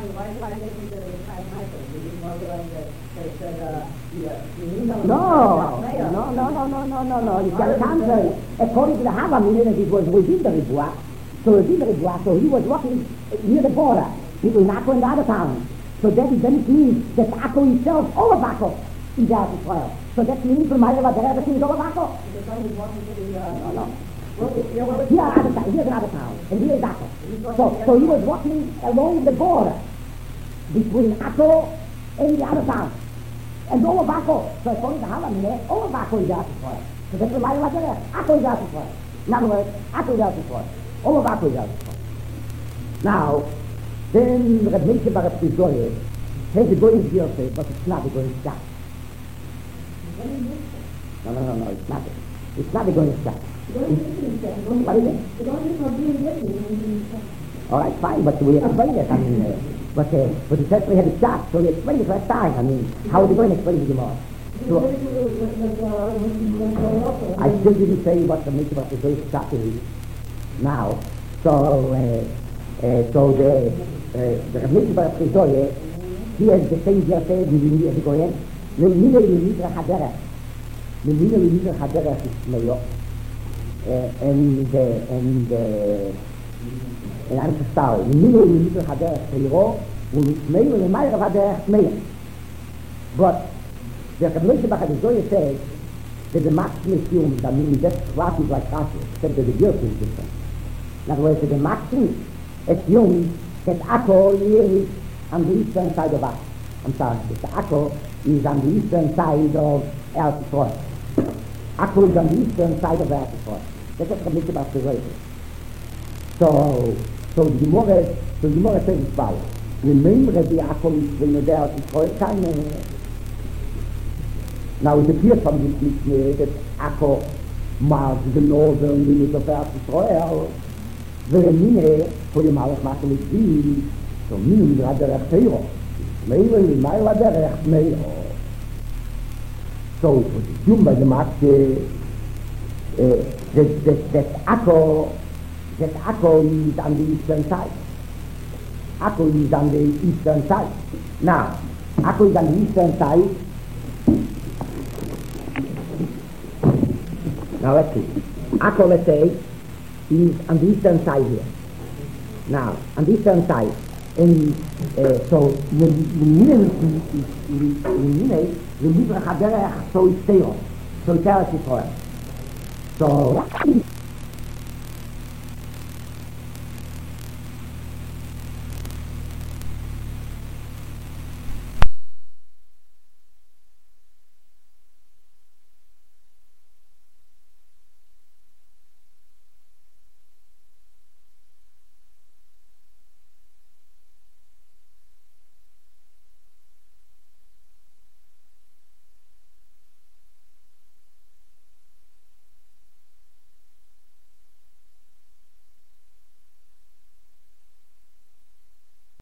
Speaker 2: No. You can contrary. According to the Havamina, it was within the Rebuah. So he was walking near the border between Akko and the other town. So then it means that Akko itself, all of Akko, is out of soil. So that means from Mara that everything is all of Akko. No. Here's another town, and here is Akko. So he was walking along the border between Akko and the other town. And all of Akko, so according to Havamina, all of Akko is out of soil. So that's the Mara Akko is out of soil. In other words, Akko is out of soil.
Speaker 1: all of Akko is Eretz Yisrael. Now, then Reb Meishe Bar Pizdoye says the going to Yosef, but it's not the going to Shach. No, it's not. It's not the going to Shach. What is it? All right, fine, but we explain it. I mean, but it says we had a shot, so we explained it last time. I mean, how are they going to explain it tomorrow? So, I still didn't say what the Mitzvah of the Zohar shot is now. So the Mitzvah of the Zohar, he has the same year said, as the Goyen, Memina Limitra Haderach. Memina Limitra Haderach is Meyo. And I'm sorry, Memina Limitra Haderach Meyo, and Meyo and Meyo Haderach Meyo. But the Mitzvah of the Zohar says that the maximum assumes that means that what is like Kasher, except that the Dios is different. In other words, the maximum assumes that Akko is on the eastern side of us. I'm sorry, the Akko is on the eastern side of Eretz Yisrael. Akko is on the eastern side of Eretz Yisrael. That's what the Mitzvah of the Zohar. So the Gemara says it's valid. Remember that the Akko is when the Eretz Yisrael time. Now it appears from this Mishnah that Akko marks the northern limit of Eretz Yisrael. The Remine for the Malach Machel is these. So Min Raderach Teiro. Meiro in my Raderach Meiro. So it was assumed by the Master that Akko is on the eastern side. Akko is on the eastern side. Now, Akko is on the eastern side. Now let's see. Akko, let's say, is on the eastern side here. Now, on the eastern side. And so the Mitzvah Haderach, so it's Teiro. So it's Eretz Yisrael. So